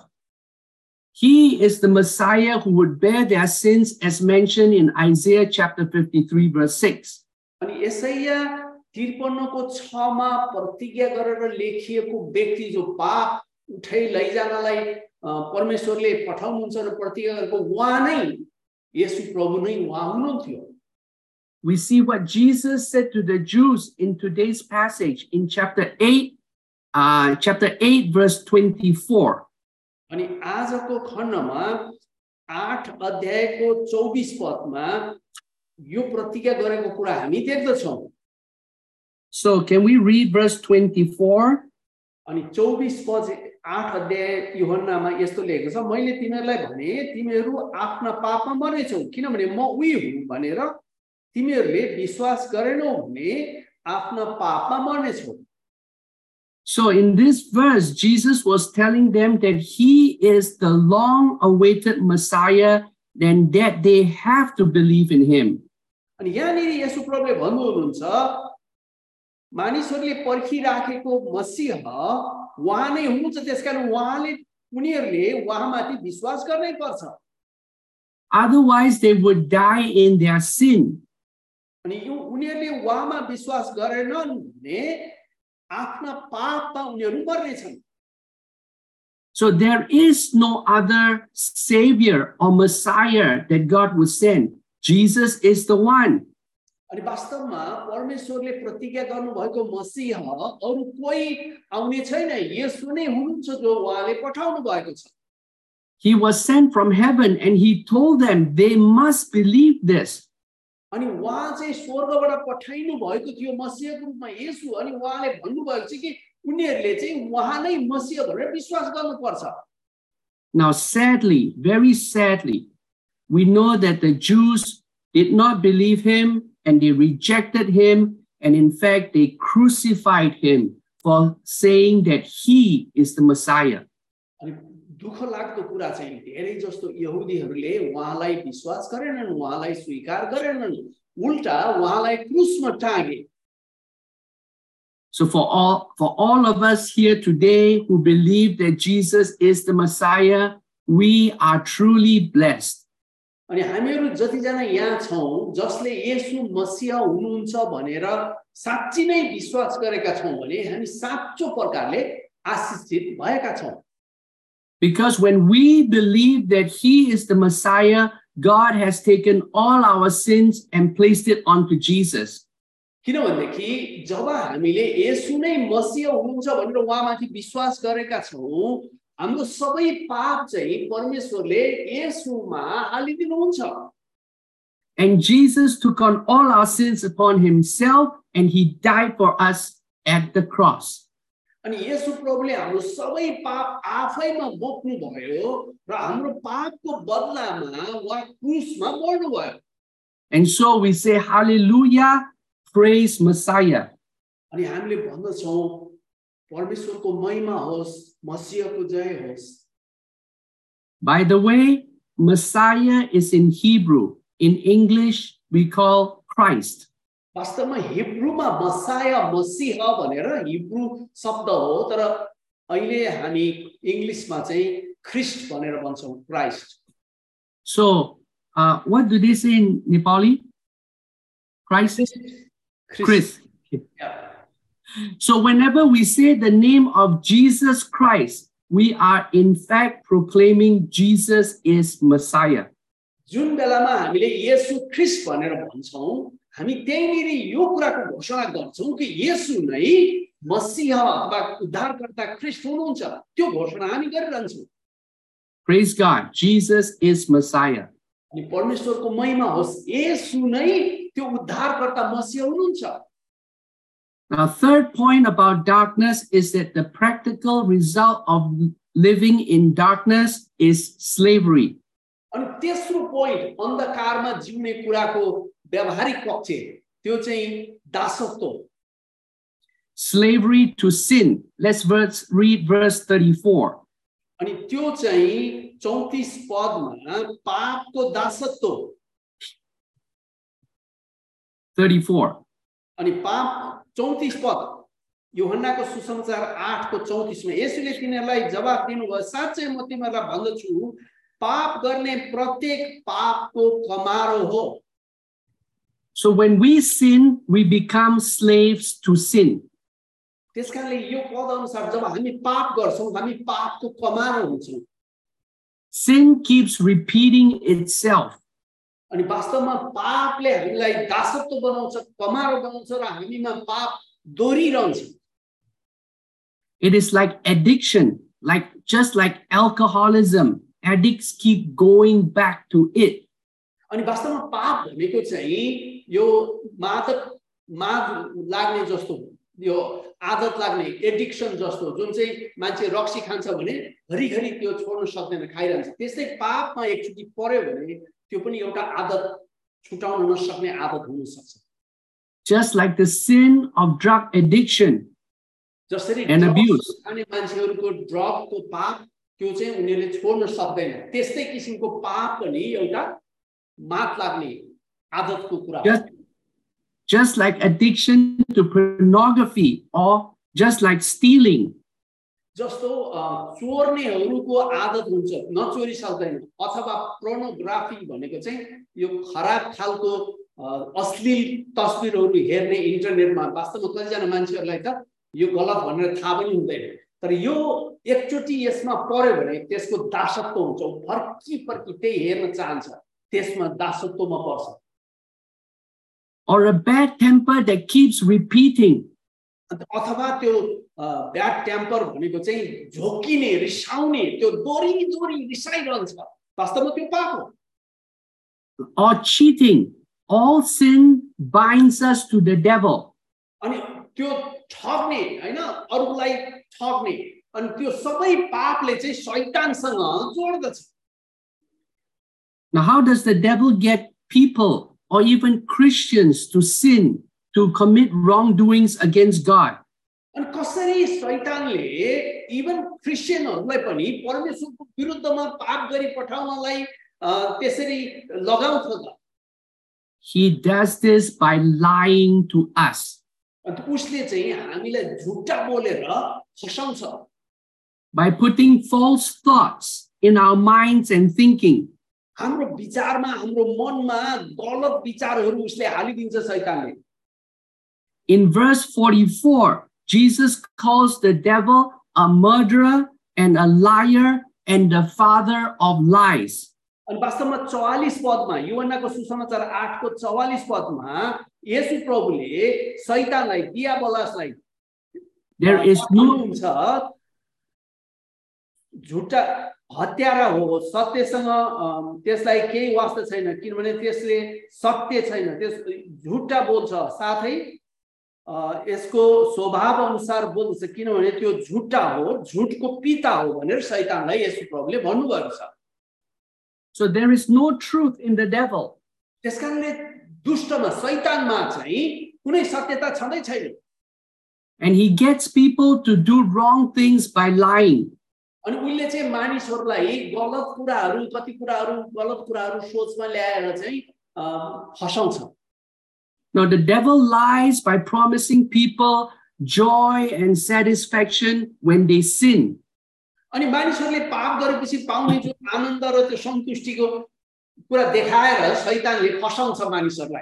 He is the Messiah who would bear their sins as mentioned in Isaiah chapter fifty-three verse six. अनि यसैया त्रिपन्न को छ मा प्रतिज्ञा गरेर लेखिएको व्यक्ति जो पाप उठाइ लैजानलाई परमेश्वरले पठाउनुहुन्छ र प्रतिज्ञा गरेको उहाँ नै येशू प्रभु नै उहाँ हुनुहुन्थ्यो. We see what Jesus said to the Jews in today's passage in chapter eight, uh, chapter eight verse twenty-four. अनि आजको खण्डमा आठ अध्यायको चौबीस पदमा यो प्रतिज्ञा गरेको कुरा हामी देख्दछौं. So can we read verse twenty-four? अनि चौबीस पद आठ अध्याय यूहन्नामा यस्तो लेखेको छ मैले तिमीहरूलाई भने तिमीहरू आफ्ना पापमा मर्नेछौ किनभने म उही हुँ भनेर तिमीहरूले विश्वास गरेनौ भने आफ्ना पापमा मर्नेछौ. So in this verse, Jesus was telling them that he is the long-awaited Messiah and that they have to believe in him. अनि यहाँनिर येशू प्रभुले भन्नु हुनुहुन्छ मानिसहरूले पर्खिराखेको मसीह उहाँ नै हुनुहुन्छ त्यसकारण उहाँले उनीहरूले उहाँमाथि विश्वास गर्नै पर्छ Otherwise they would die in their sin. अनि यो उनीहरूले उहाँमा विश्वास गरेनन् भने आफ्ना पापमा उनीहरू मर्नेछन् So there is no other savior or Messiah that God would send. Jesus is the one. अनि वास्तवमा परमेश्वरले प्रतिज्ञा गर्नुभएको मसीह अरु कोही आउने छैन येशू नै हुनुहुन्छ जो उहाँले पठाउनु भएको छ He was sent from heaven and he told them they must believe this. अनि उहाँ चाहिँ स्वर्गबाट पठाइनु भएको थियो मसीहको रूपमा येशू अनि उहाँले भन्नुभएको छ कि उनीहरूले चाहिँ उहाँ नै मसीह भनेर विश्वास गर्नुपर्छ Now sadly, very sadly, we know that the Jews did not believe him and they rejected him, and in fact they crucified him for saying that he is the Messiah. अनि दुःख लाग्दो कुरा चाहिँ धेरै जस्तो यहुदीहरूले उहाँलाई विश्वास गरेनन् उहाँलाई स्वीकार गरेनन् उल्टा उहाँलाई क्रुसमा टाँगे So for all for all of us here today who believe that Jesus is the Messiah, we are truly blessed. अनि हामीहरू जतिजना यहाँ छौं जसले येशू मसीह हुनुहुन्छ भनेर साच्चै नै विश्वास गरेका छौं भने हामी साच्चो प्रकारले आशीषित भएका छौं Because when we believe that he is the Messiah, God has taken all our sins and placed it onto Jesus. किनभनेदेखि जब हामीले येशू नै मसीह हुनुहुन्छ भनेर उहाँमाथि विश्वास गरेका छौं हाम्रो सबै पाप चाहिँ परमेश्वरले येशूमा हालिदिनुहुन्छ And Jesus took on all our sins upon himself and he died for us at the cross. अनि येशू प्रभुले हाम्रो सबै पाप आफैमा बोक्नु भयो र हाम्रो पापको बदलामा उहाँ क्रुसमा मर्नु भयो And so we say hallelujah, praise Messiah. अनि हामीले भन्दछौं परमेश्वरको महिमा होस् मसीहको जय होस् By the way, Messiah is in Hebrew. In English, we call Christ. वास्तवमा हिब्रूमा मसाया मसीह भनेर हिब्रू शब्द हो तर अहिले हामी इंग्लिशमा चाहिँ ख्रीष्ट भनेर भन्छौं Christ So, uh, what do they say in Nepali? Christ? Christ. Yeah. So whenever we say the name of Jesus Christ, we are in fact proclaiming Jesus is Messiah. जुन बेलामा हामीले येशू ख्रीष्ट भनेर भन्छौं हामी त्यहीँनिर यो कुराको घोषणा गर्छौं कि येशू नै मसीह अथवा उद्धारकर्ता ख्रीष्ट हुनुहुन्छ त्यो घोषणा हामी गरिरहन्छौं Praise God, Jesus is Messiah. अनि परमेश्वरको महिमा होस् येशू नै त्यो उद्धारकर्ता मसीह हुनुहुन्छ Now, third point about darkness is that the practical result of living in darkness is slavery. अनि तेस्रो पोइन्ट अन्धकारमा जिउने कुराको व्यावहारिक पक्ष त्यो चाहिँ दासत्व Slavery to sin. Let's verse, read verse thirty-four. अनि त्यो चाहिँ चौंतीस पदमा पापको दासत्व thirty-four. अनि पाप चौंतीस पद यूहन्नाको सुसमाचार आठ को चौंतीस में येशूले तिनीहरूलाई जवाफ दिनुभयो साच्चै म तिमीहरूलाई भन्दछु पाप गर्ने प्रत्येक पापको कमारो हो So when we sin, we become slaves to sin. त्यसकारणले यो पद अनुसार जब हामी पाप गर्छौं हामी पापको कमारो हुन्छौं Sin keeps repeating itself. अनि वास्तवमा पापले हामीलाई दासत्व बनाउँछ कमारो बनाउँछ र हामीमा पाप दोहोरिरहन्छ It is like addiction, like just like alcoholism. Addicts keep going back to it. अनि वास्तवमा पाप भनेको चाहिँ यो मादक माद लाग्ने जस्तो यो आदत लाग्ने एडिक्सन जस्तो जुन चाहिँ मान्छे रक्सी खान्छ भने घरिघरि त्यो छोड्न सक्दैन खाइरहन्छ त्यस्तै पापमा एकचोटी पर्यो भने त्यो पनि एउटा आदत छुटाउन नसक्ने आदत हुन सक्छ Just like the sin of drug addiction. जसरी and abuse. खाने मान्छेहरूको ड्रगको पाप त्यो चाहिँ उनीहरूले छोड्न सक्दैन त्यस्तै किसिमको पाप पनि एउटा मात लाग्ने आदतको कुरा हो Just, just like addiction to pornography or just like stealing. जस्तो चोर्नेहरूको आदत हुन्छ नचोरी सक्दैन अथवा पोर्नोग्राफी भनेको चाहिँ यो खराब खालको अश्लील तस्बिरहरू हेर्ने इन्टरनेटमा वास्तवमा कतिजना मान्छेहरूलाई त यो गलत भनेर थाहा पनि हुँदैन तर यो एकचोटी यसमा पर्यो भने त्यसको दासत्व हुन्छ फर्की फर्की त्यही हेर्न चाहन्छ त्यसमा दासत्वमा पर्छ Or a bad temper that keeps repeating. अथवा त्यो ब्याड टेम्पर भनेको चाहिँ झोकिने रिसाउने त्यो दोरी दोरी रिसाइरहन्छ वास्तवमा त्यो पाप हो Or cheating. All sin binds us to the devil. अनि त्यो ठग्ने हैन अरूलाई ठग्ने अनि त्यो सबै पापले चाहिँ शैतानसँग जोड्दछ Now, how does the devil get people or even Christians to sin, to commit wrongdoings against God? अनि कसरी शैतानले इभन क्रिस्चियनहरूलाई पनि परमेश्वरको विरुद्धमा पाप गरी पठाउनलाई त्यसरी लगाउँछ त He does this by lying to us. अनि उसले चाहिँ हामीलाई झुट्टा बोलेर फसाउँछ By putting false thoughts in our minds and thinking. हाम्रो विचारमा हाम्रो मनमा गलत विचारहरू उसले हालिदिन्छ शैतानले In verse forty-four, Jesus calls the devil a murderer and a liar and the father of lies. अनि वास्तवमा चौवालीस पदमा यूहन्नाको सुसमाचार आठ को चौवालीस पदमा येशू प्रभुले शैतानलाई दियाबलसलाई There is no झुट्टा हत्यारा हो सत्यसँग त्यसलाई केही वास्ता छैन किनभने त्यसले सत्य छैन त्यस झुट्टा बोल्छ साथै यसको स्वभाव अनुसार बोल्छ किनभने त्यो झुट्टा हो झुटको पिता हो भनेर शैतानलाई येशू प्रभुले भन्नुभएको छ So there is no truth in the devil. त्यसकारणले दुष्टमा शैतानमा चाहिँ कुनै सत्यता छँदै छैन And he gets people to do wrong things by lying. अनि उले चाहिँ मानिसहरूलाई गलत कुराहरू कति कुराहरू गलत कुराहरू सोचमा ल्याएर चाहिँ फसाउँछ Now the devil lies by promising people joy and satisfaction when they sin. अनि मानिसहरूले पाप गरेपछि पाउने जो आनन्द र त्यो सन्तुष्टिको कुरा देखाएर शैतानले फसाउँछ मानिसहरूलाई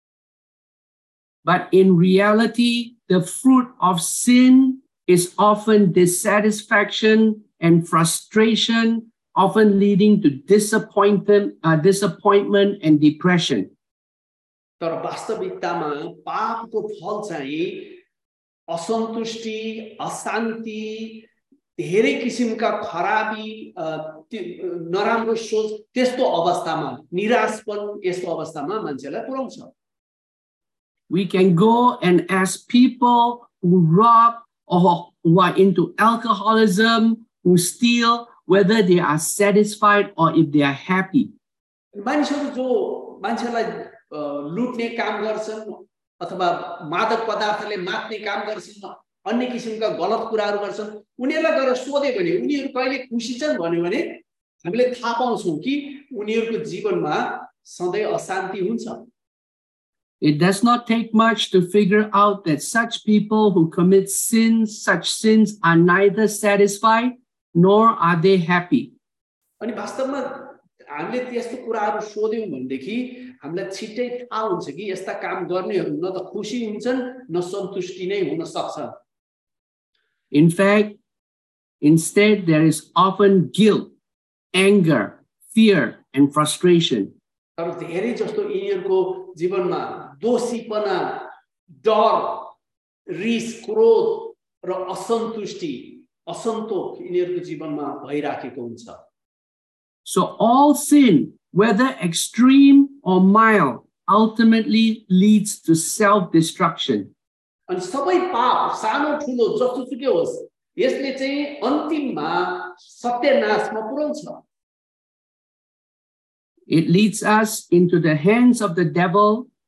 But in reality, the fruit of sin is often dissatisfaction and frustration, often leading to disappointment, uh, disappointment and depression. तर वास्तविकतामा पापको फल चाहिँ असन्तुष्टि अशान्ति धेरै किसिमका खराबी नराम्रो सोच त्यस्तो अवस्थामा निराशपन यस्तो अवस्थामा मान्छेलाई पुर्याउँछ We can go and ask people who rob or who are into alcoholism, who steal, whether they are satisfied or if they are happy. मानिसहरू जो मान्छेलाई लुट्ने काम गर्छन् अथवा मादक पदार्थले मात्ने काम गर्छन् अन्य किसिमका गलत कुराहरू गर्छन् उनीहरूलाई गएर सोधे भने उनीहरू कहिले खुसी छन् भन्यो भने हामीले थाहा पाउँछौं कि उनीहरूको जीवनमा सधैँ अशान्ति हुन्छ It does not take much to figure out that such people who commit sins, such sins are neither satisfied nor are they happy. अनि वास्तवमा हामीले त्यस्तो कुराहरू सोध्यौं भनेदेखि हामीलाई छिट्टै थाहा हुन्छ कि यस्ता काम गर्नेहरू न त खुसी हुन्छन् न सन्तुष्टि नै हुन सक्छन् In fact, instead there is often guilt, anger, fear and frustration. तर धेरै जस्तो यिनीहरूको जीवनमा दोषीपना डर रिस क्रोध र असन्तुष्टि असन्तोष यिनीहरूको जीवनमा भइराखेको हुन्छ So all sin, whether extreme or mild, ultimately leads to self-destruction. अनि सबै पाप सानो ठुलो जस्तोसुकै होस् यसले चाहिँ अन्तिममा सत्यनाशमा पुर्याउँछ It leads us into the hands of the devil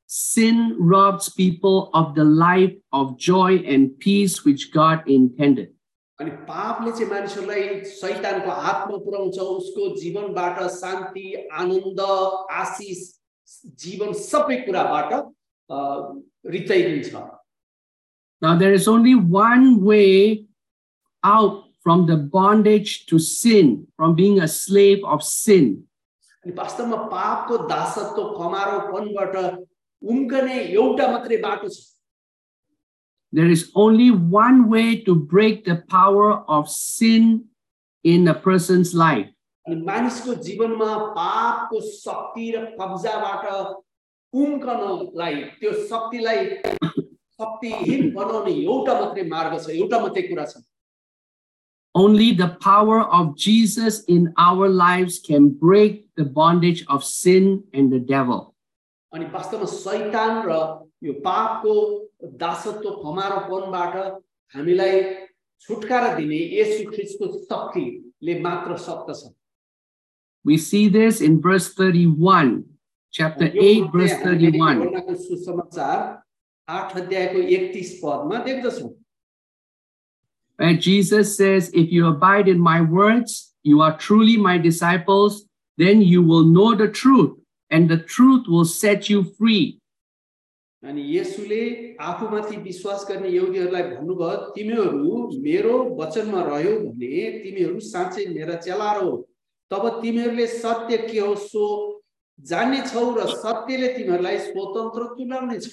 sin robs people of the life of joy and peace which God intended. अनि पापले चाहिँ मानिसहरूलाई शैतानको हातमा पुर्याउँछ उसको जीवनबाट शान्ति आनन्द आशिष जीवन सबै कुराबाट रित्ताइदिन्छ. Now there is only one way out from the bondage to sin, from being a slave of sin. अनि वास्तवमा पापको दासत्व कमारोपनबाट उम्कने एउटा मात्रै बाटो छ. There is only one way to break the power of sin in a person's life. अनि मानिसको जीवनमा पापको शक्ति र कब्जाबाट उम्कनलाई त्यो शक्तिलाई शक्तिहीन बनाउने एउटा मात्रै मार्ग छ, एउटा मात्रै कुरा छ. Only the power of Jesus in our lives can break the bondage of sin and the devil. अनि वास्तवमा शैतान र यो पापको दासत्व कमारोपनबाट हामीलाई छुटकारा दिने येशू ख्रीष्टको शक्तिले मात्र सक्दछ. We see this in verse thirty-one, chapter eight, verse thirty-one. यूहन्नाको सुसमाचार आठ अध्यायको एकतीस पदमा देख्दछौँ. Where Jesus says, if you abide in my words, you are truly my disciples, then you will know the truth, and the truth will set you free. अनि येशूले आफूमाथि विश्वास गर्ने यहुदीहरूलाई भन्नुभयो, तिमीहरू मेरो वचनमा रह्यौ भने तिमीहरू साँच्चै मेरा चेला हो. तब तिमीहरूले सत्य के हो सो जान्ने छौ र सत्यले तिमीहरूलाई स्वतन्त्र तुल्याउनेछ.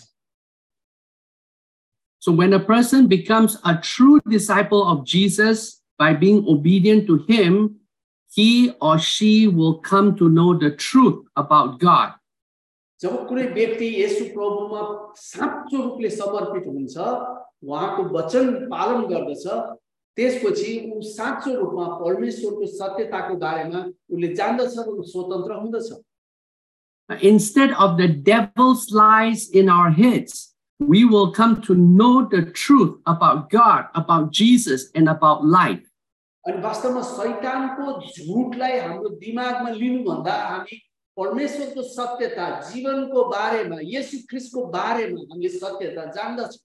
So when a person becomes a true disciple of Jesus by being obedient to him, he or she will come to know the truth about God. जब कुनै व्यक्ति येशू प्रभुमा साँचो रूपले समर्पित हुन्छ, उहाँको वचन पालन गर्दछ, त्यसपछि उ साँचो रूपमा परमेश्वरको सत्यताको बारेमा उले जान्दछ र स्वतन्त्र हुँदछ. Instead of the devil's lies in our heads, we will come to know the truth about God, about Jesus, and about life. अनि वास्तवमा शैतानको झुटलाई हाम्रो दिमागमा लिनुभन्दा हामी परमेश्वरको सत्यता जीवनको बारेमा येशू ख्रीष्टको बारेमा हामीले सत्यता जान्दछौँ.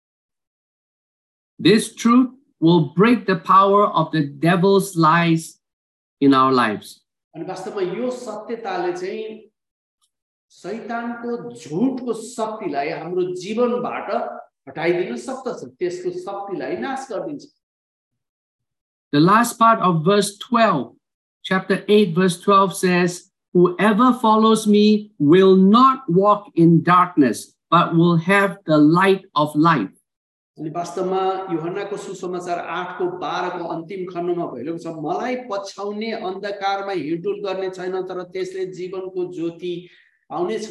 This truth will break the power of the devil's lies in our lives. अनि वास्तवमा यो सत्यताले चाहिँ शैतानको झुटको शक्तिलाई हाम्रो जीवनबाट हटाइदिन सक्दछ, त्यसको शक्तिलाई नाश गरिदिन्छ. The last part of verse twelve, chapter eight, verse twelve says, whoever follows me will not walk in darkness, but will have the light of life. अनि वास्तवमा यूहन्नाको सुसमाचार आठ को बाह्र को अन्तिम खण्डमा भइरहेको छ, मलाई पछ्याउने अन्धकारमा हिँडडुल गर्ने छैन, तर त्यसले जीवनको ज्योति आउनेछ.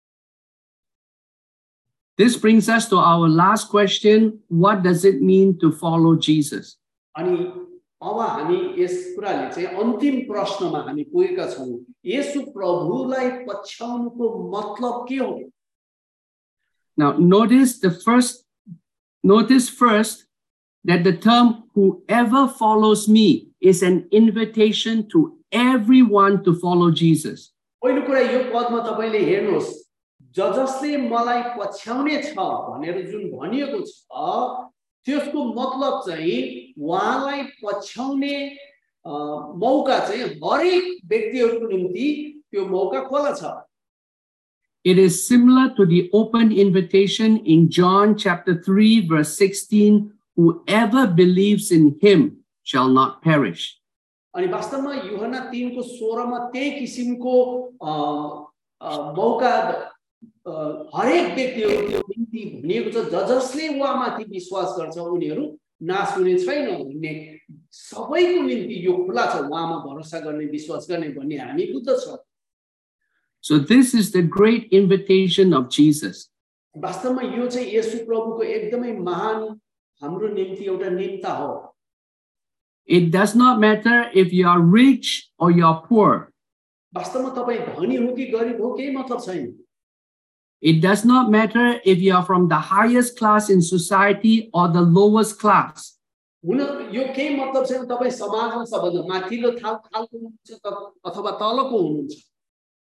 This brings us to our last question. What does it mean to follow Jesus? अनि अब हामी यस कुराले चाहिँ अन्तिम प्रश्नमा हामी पुगेका छौं. येशू प्रभुलाई पछ्याउनुको मतलब के हो? Now notice the first notice first that the term whoever follows me is an invitation to everyone to follow Jesus. पहिलो कुरा यो पदमा तपाईले हेर्नुहोस्, ज जसले मलाई पछ्याउने छ भनेर जुन भनिएको छ, त्यसको मतलब चाहिँ उहाँलाई पछ्याउने मौका चाहिँ हरेक व्यक्तिहरुको निम्ति त्यो मौका खोला छ. It is similar to the open invitation in John chapter three verse sixteen, whoever believes in him shall not perish. अनि वास्तवमा यूहन्ना तीन को सोह्र मा त्यही किसिमको मौका हरेक व्यक्तिहरुको निम्ति भनिएको छ, ज जसले उहाँमाथि विश्वास गर्छ उनीहरु नाश हुने छैन भन्ने सबैको निम्ति यो खुला छ, उहाँमा भरोसा गर्ने विश्वास गर्ने भन्ने हामी बुझ्दछौं. So this is the great invitation of Jesus. वास्तवमा यो चाहिँ येशू प्रभुको एकदमै महान हाम्रो निम्ति एउटा निम्ता हो. It does not matter if you are rich or you are poor. वास्तवमा तपाई धनी हो कि गरिब हो केही मतलब छैन. It does not matter if you are from the highest class in society or the lowest class. हुन यो केही मतलब छैन तपाई समाजमा सबभन्दा माथिल्लो थाल थालको हुनुहुन्छ अथवा तलको हुनुहुन्छ.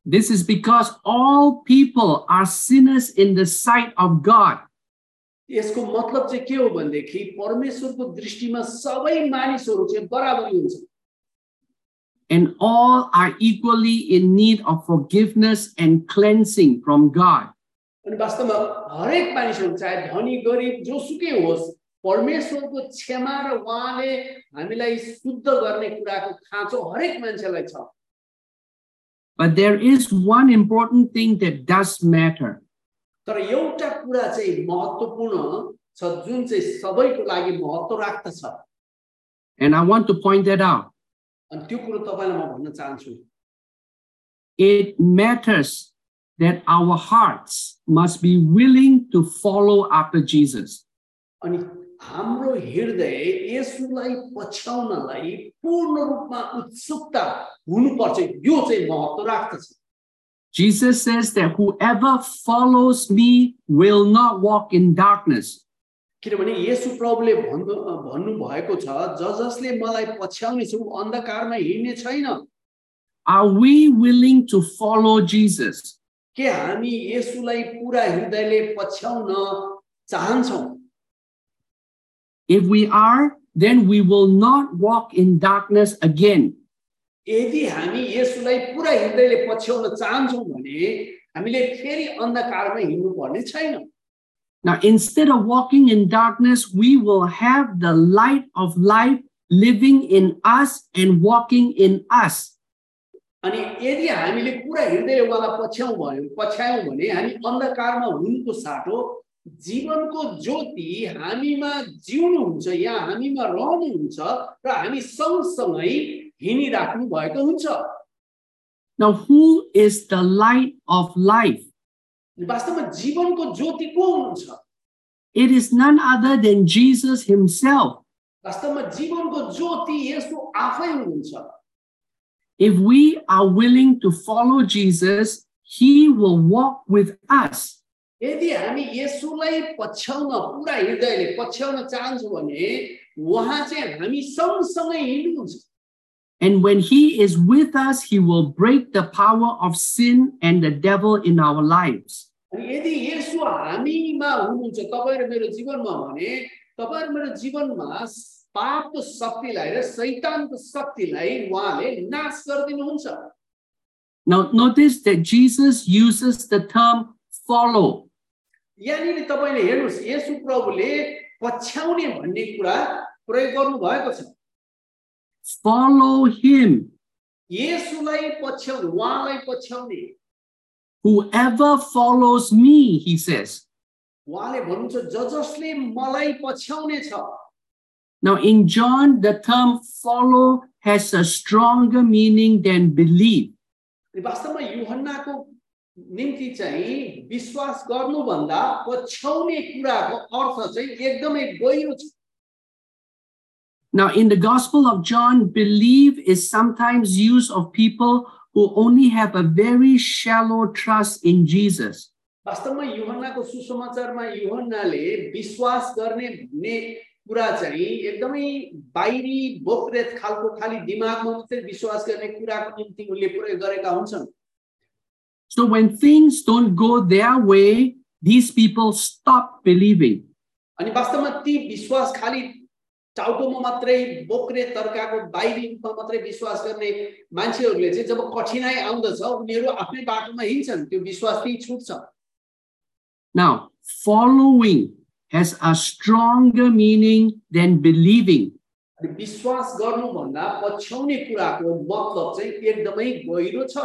This is because all people are sinners in the sight of God. यसको मतलब चाहिँ के हो भनेदेखि परमेश्वरको दृष्टिमा सबै मानिसहरू चाहिँ बराबरी हुन्छ And all are equally in need of forgiveness and cleansing from God. अनि वास्तवमा हरेक मानिसहरू चाहे धनी गरिब जोसुकै होस् परमेश्वरको क्षमा र उहाँले हामीलाई शुद्ध गर्ने कुराको खाँचो हरेक मान्छेलाई छ But there is one important thing that does matter. तर एउटा कुरा चाहिँ महत्त्वपूर्ण छ जुन चाहिँ सबैको लागि महत्त्व राख्दछ And I want to point that out. अनि त्यो कुरो तपाईलाई म भन्न चाहन्छु It matters that our hearts must be willing to follow after Jesus. अनि हाम्रो हृदय येशूलाई पछ्याउनलाई पूर्ण रूपमा उत्सुकता हुनुपर्छ यो चाहिँ महत्त्व राख्दछ Jesus says that whoever follows me will not walk in darkness. किनभने येशू प्रभुले भन्नु भन्नु भएको छ ज जसले मलाई पछ्याउने छ उ अन्धकारमा हिँड्ने छैन Are we willing to follow Jesus? के हामी येशूलाई पूरा हृदयले पछ्याउन चाहन्छौं If we are, then we will not walk in darkness again. यदि हामी येशूलाई पूरा हृदयले पछ्याउन चाहन्छौं भने हामीले फेरि अन्धकारमा हिँड्नु पर्ने छैन Now, instead of walking in darkness, we will have the light of life living in us and walking in us. अनि यदि हामीले पूरा हृदयवाला पछ्याउ भयो पछ्यायौं भने हामी अन्धकारमा हुनुको साटो जीवनको ज्योति हामीमा जिउनु हुन्छ या हामीमा रहनु हुन्छ र हामी सँगसँगै हिँडिराख्नु भएको हुन्छ Now, who is the light of life? वास्तवमा जीवनको ज्योति को हुनुहुन्छ It is none other than Jesus himself. वास्तवमा जीवनको ज्योति येशू आफै हुनुहुन्छ If we are willing to follow Jesus, he will walk with us. यदि हामी येशूलाई पछ्याउन पूरा हृदयले पछ्याउन चाहन्छौं भने उहाँ चाहिँ हामी सँगसँगै हिँड्नुहुन्छ And when he is with us, he will break the power of sin and the devil in our lives. अनि यदि येशू हामीमा हुनुहुन्छ तपाई र मेरो जीवनमा भने तपाई र मेरो जीवनमा पापको शक्तिलाई र शैतानको शक्तिलाई उहाँले नाश गरिदिनुहुन्छ Now notice that Jesus uses the term follow. यानी तपाईले हेर्नुस् येशू प्रभुले पछ्याउने भन्ने कुरा प्रयोग गर्नु भएको छ Follow him. येशूलाई पछ्याउने उहाँलाई पछ्याउने Whoever follows me, he says. उहाँले भन्नुहुन्छ ज जसले मलाई पछ्याउने छ Now in John, the term follow has a stronger meaning than believe. वास्तवमा यूहन्नाको निम्ति चाहिँ विश्वास गर्नु भन्दा पछ्याउने कुराको अर्थ चाहिँ एकदमै गहिरो छ Now in the Gospel of John, believe is sometimes used of people who only have a very shallow trust in Jesus. वास्तवमा यूहन्नाको सुसमाचारमा यूहन्नाले विश्वास गर्ने भन्ने कुरा चाहिँ एकदमै बाहिरी बोक्रेत खालको खाली दिमागमा मात्रै विश्वास गर्ने कुराको निम्ति उनले प्रयोग गरेका हुन्छन् So when things don't go their way, these people stop believing. अनि वास्तवमा ती विश्वास खाली टाउटोमा मात्रै बोक्रे तर्काको बाहिरी रूपमा मात्रै विश्वास गर्ने मान्छेहरूले चाहिँ जब कठिनाइ आउँदछ उनीहरू आफ्नै बाटोमा हिँड्छन् त्यो विश्वास त्यही छुट्छ Now, following has a stronger meaning than believing. अनि विश्वास गर्नु भन्दा पछ्याउने कुराको मतलब चाहिँ एकदमै गहिरो छ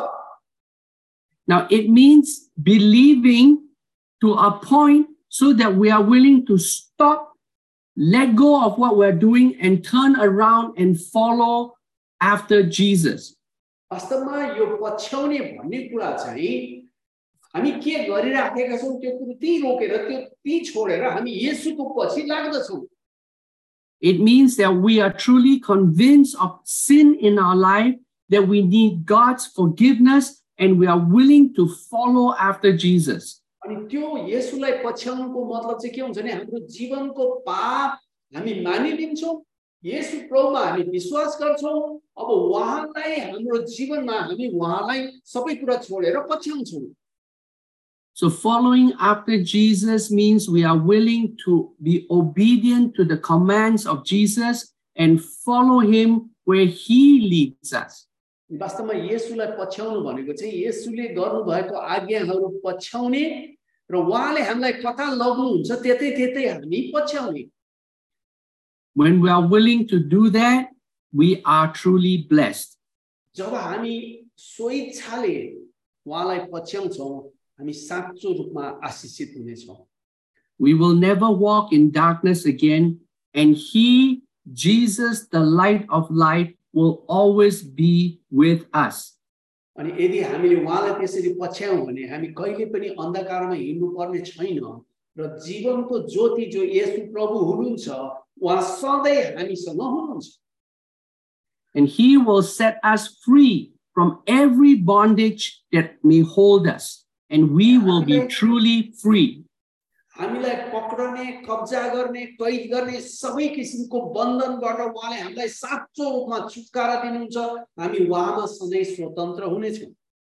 Now, it means believing to a point so that we are willing to stop, let go of what we're doing, and turn around and follow after Jesus. वास्तवमा यो पछ्याउने भन्ने कुरा चाहिँ हामी के गरिराखेका छौं त्यो कुरो ती रोकेर त्यो ती छोडेर हामी येशूको पछि लाग्दछौं It means that we are truly convinced of sin in our life, that we need God's forgiveness, and we are willing to follow after Jesus. अनि त्यो येशूलाई पछ्याउनुको मतलब चाहिँ के हुन्छ भने हाम्रो जीवनको पाप हामी मानिलिन्छौं येशू प्रभुमा हामी विश्वास गर्छौं अब उहाँलाई हाम्रो जीवनमा हामी उहाँलाई सबै कुरा छोडेर पछ्याउँछौं So following after Jesus means we are willing to be obedient to the commands of Jesus and follow him where he leads us. वास्तवमा येशूलाई पछ्याउनु भनेको चाहिँ येशूले गर्नुभएको आज्ञाहरू पछ्याउने र उहाँले हामीलाई कता लग्नुहुन्छ त्यतै त्यतै हामी पछ्याउने When we are willing to do that, we are truly blessed. जब हामी स्वेच्छाले उहाँलाई पछ्याउँछौं हामी साँचो रूपमा आशीषित हुनेछौं We will never walk in darkness again, and he, Jesus, the light of life, will always be with us. अनि यदि हामीले उहाँलाई त्यसरी पछ्यायौं भने हामी कहिले पनि अन्धकारमा हिँड्नु पर्ने छैन र जीवनको ज्योति जो येशू प्रभु हुनुहुन्छ उहाँ सधैँ हामीसँग हुनुहुन्छ And he will set us free from every bondage that may hold us, and we will be truly free. हामीलाई पक्रने कब्जा गर्ने कैद गर्ने सबै किसिमको बन्धनबाट उहाँले हामीलाई साँचो रूपमा छुटकारा दिनुहुन्छ हामी उहाँमा सधैँ स्वतन्त्र हुनेछौं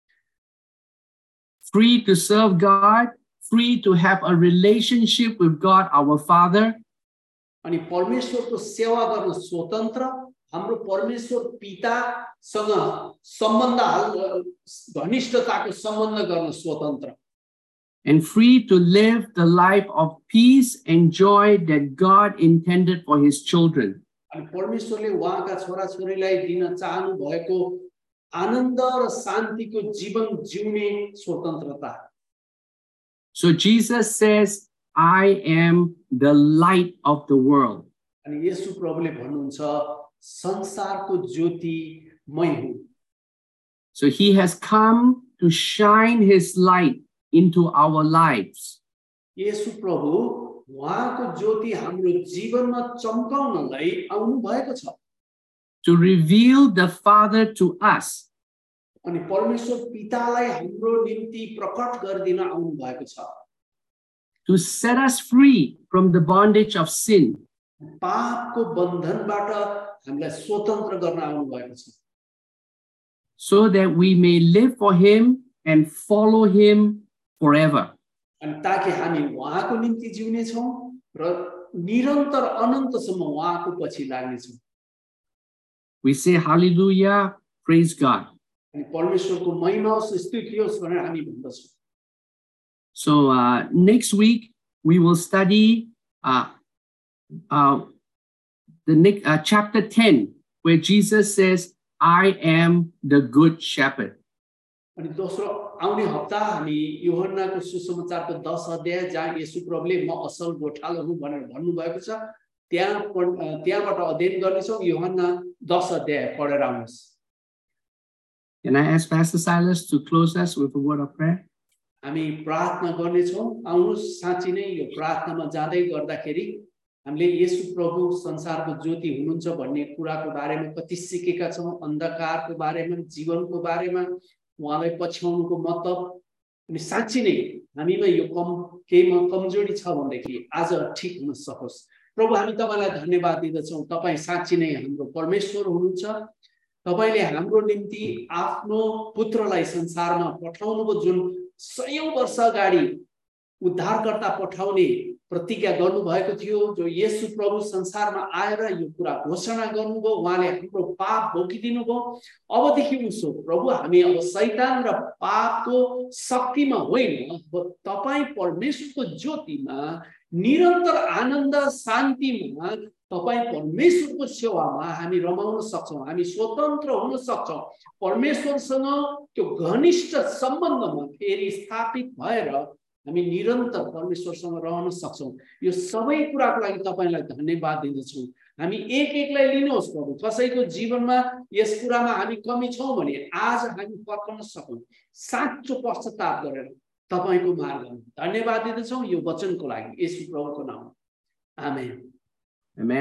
Free to serve God, free to have a relationship with God our Father, अनि परमेश्वरको सेवा गर्न स्वतन्त्र हाम्रो परमेश्वर पितासँग सम्बन्ध घनिष्ठताको सम्बन्ध गर्न स्वतन्त्र and free to live the life of peace and joy that God intended for his children. अनि परमेश्वरले उहाँका छोराछोरीलाई दिन चाहनु भएको आनन्द र शान्तिको जीवन जिउने स्वतन्त्रता So Jesus says, I am the light of the world. अनि येशू प्रभुले भन्नुहुन्छ संसारको ज्योति मै हुँ So he has come to shine his light into our lives. येशू प्रभु उहाँको ज्योति हाम्रो जीवनमा चम्काउनलाई आउनु भएको छ To reveal the Father to us. अनि परमेश्वर पितालाई हाम्रो निम्ति प्रकट गरिदिन आउनु भएको छ To set us free from the bondage of sin. पापको बन्धनबाट हामीलाई स्वतन्त्र गर्न आउनु भएको छ So that we may live for him and follow him forever. अनि ताकि हामी उहाँको निम्ति जिउने छौं र निरन्तर अनन्तसम्म उहाँको पछि लाग्ने छौं We say hallelujah, praise God. अनि परमेश्वरको महिमा होस् स्तुति होस् भनेर हामी भन्दछौं So uh, next week we will study uh, uh, the next uh, chapter ten, where Jesus says, I am the good shepherd. अनि दोस्रो आउने हप्ता हामी यूहन्नाको सुसमाचारको दस अध्याय जहाँ येशू प्रभुले म असल गोठालो हुँ भनेर भन्नु भएको छ त्यहाँ त्यहाँबाट अध्ययन गर्नेछौं यूहन्ना दस अध्याय पढेर आउनुहोस् Can I ask Pastor Silas to close us with a word of prayer? हामी प्रार्थना गर्नेछौं आउनुहोस् साँच्चै नै यो प्रार्थनामा जाँदै गर्दाखेरि हामीले येशू प्रभु संसारको ज्योति हुनुहुन्छ भन्ने कुराको बारेमा कति सिकेका छौं अन्धकारको बारेमा जीवनको बारेमा उहाँलाई पछ्याउनुको मतलब अनि साँच्चै नै हामीमा यो कम केहीमा कमजोरी छ भनेदेखि आज ठीक हुन सकोस् प्रभु हामी तपाईलाई धन्यवाद दिन्छौं तपाई साँच्चै नै हाम्रो परमेश्वर हुनुहुन्छ तपाईले हाम्रो निम्ति आफ्नो पुत्रलाई संसारमा पठाउनुको जुन सयौं वर्ष अगाडि उद्धारकर्ता पठाउने प्रतिज्ञा गर्नु भएको थियो जो येशू प्रभु संसारमा आएर यो कुरा घोषणा गर्नुभयो उहाँले हाम्रो पाप भोगिदिनु भयो अबदेखि उसो प्रभु हामी अब शैतान र पापको शक्तिमा होइन तपाई परमेश्वरको ज्योतिमा निरन्तर आनन्द शान्तिमा तपाई परमेश्वरको सेवामा हामी रमाउन सक्छौं हामी स्वतन्त्र हुन सक्छौं परमेश्वरसँग त्यो घनिष्ठ सम्बन्धमा फेरि स्थापित भएर हामी निरन्तर परमेश्वरसँग रहन सक्छौं यो सबै कुराको लागि तपाईलाई धन्यवाद दिन्छौं हामी एक एकलाई लिनुहोस् प्रभु कसैको जीवनमा यस कुरामा हामी कमी छौं भने आज हामी फर्कन सकौं साँचो पश्चाताप गरेर तपाईको मार्गमा धन्यवाद दिन्छौं यो वचनको लागि येशू प्रभुको नाममा आमेन Amen.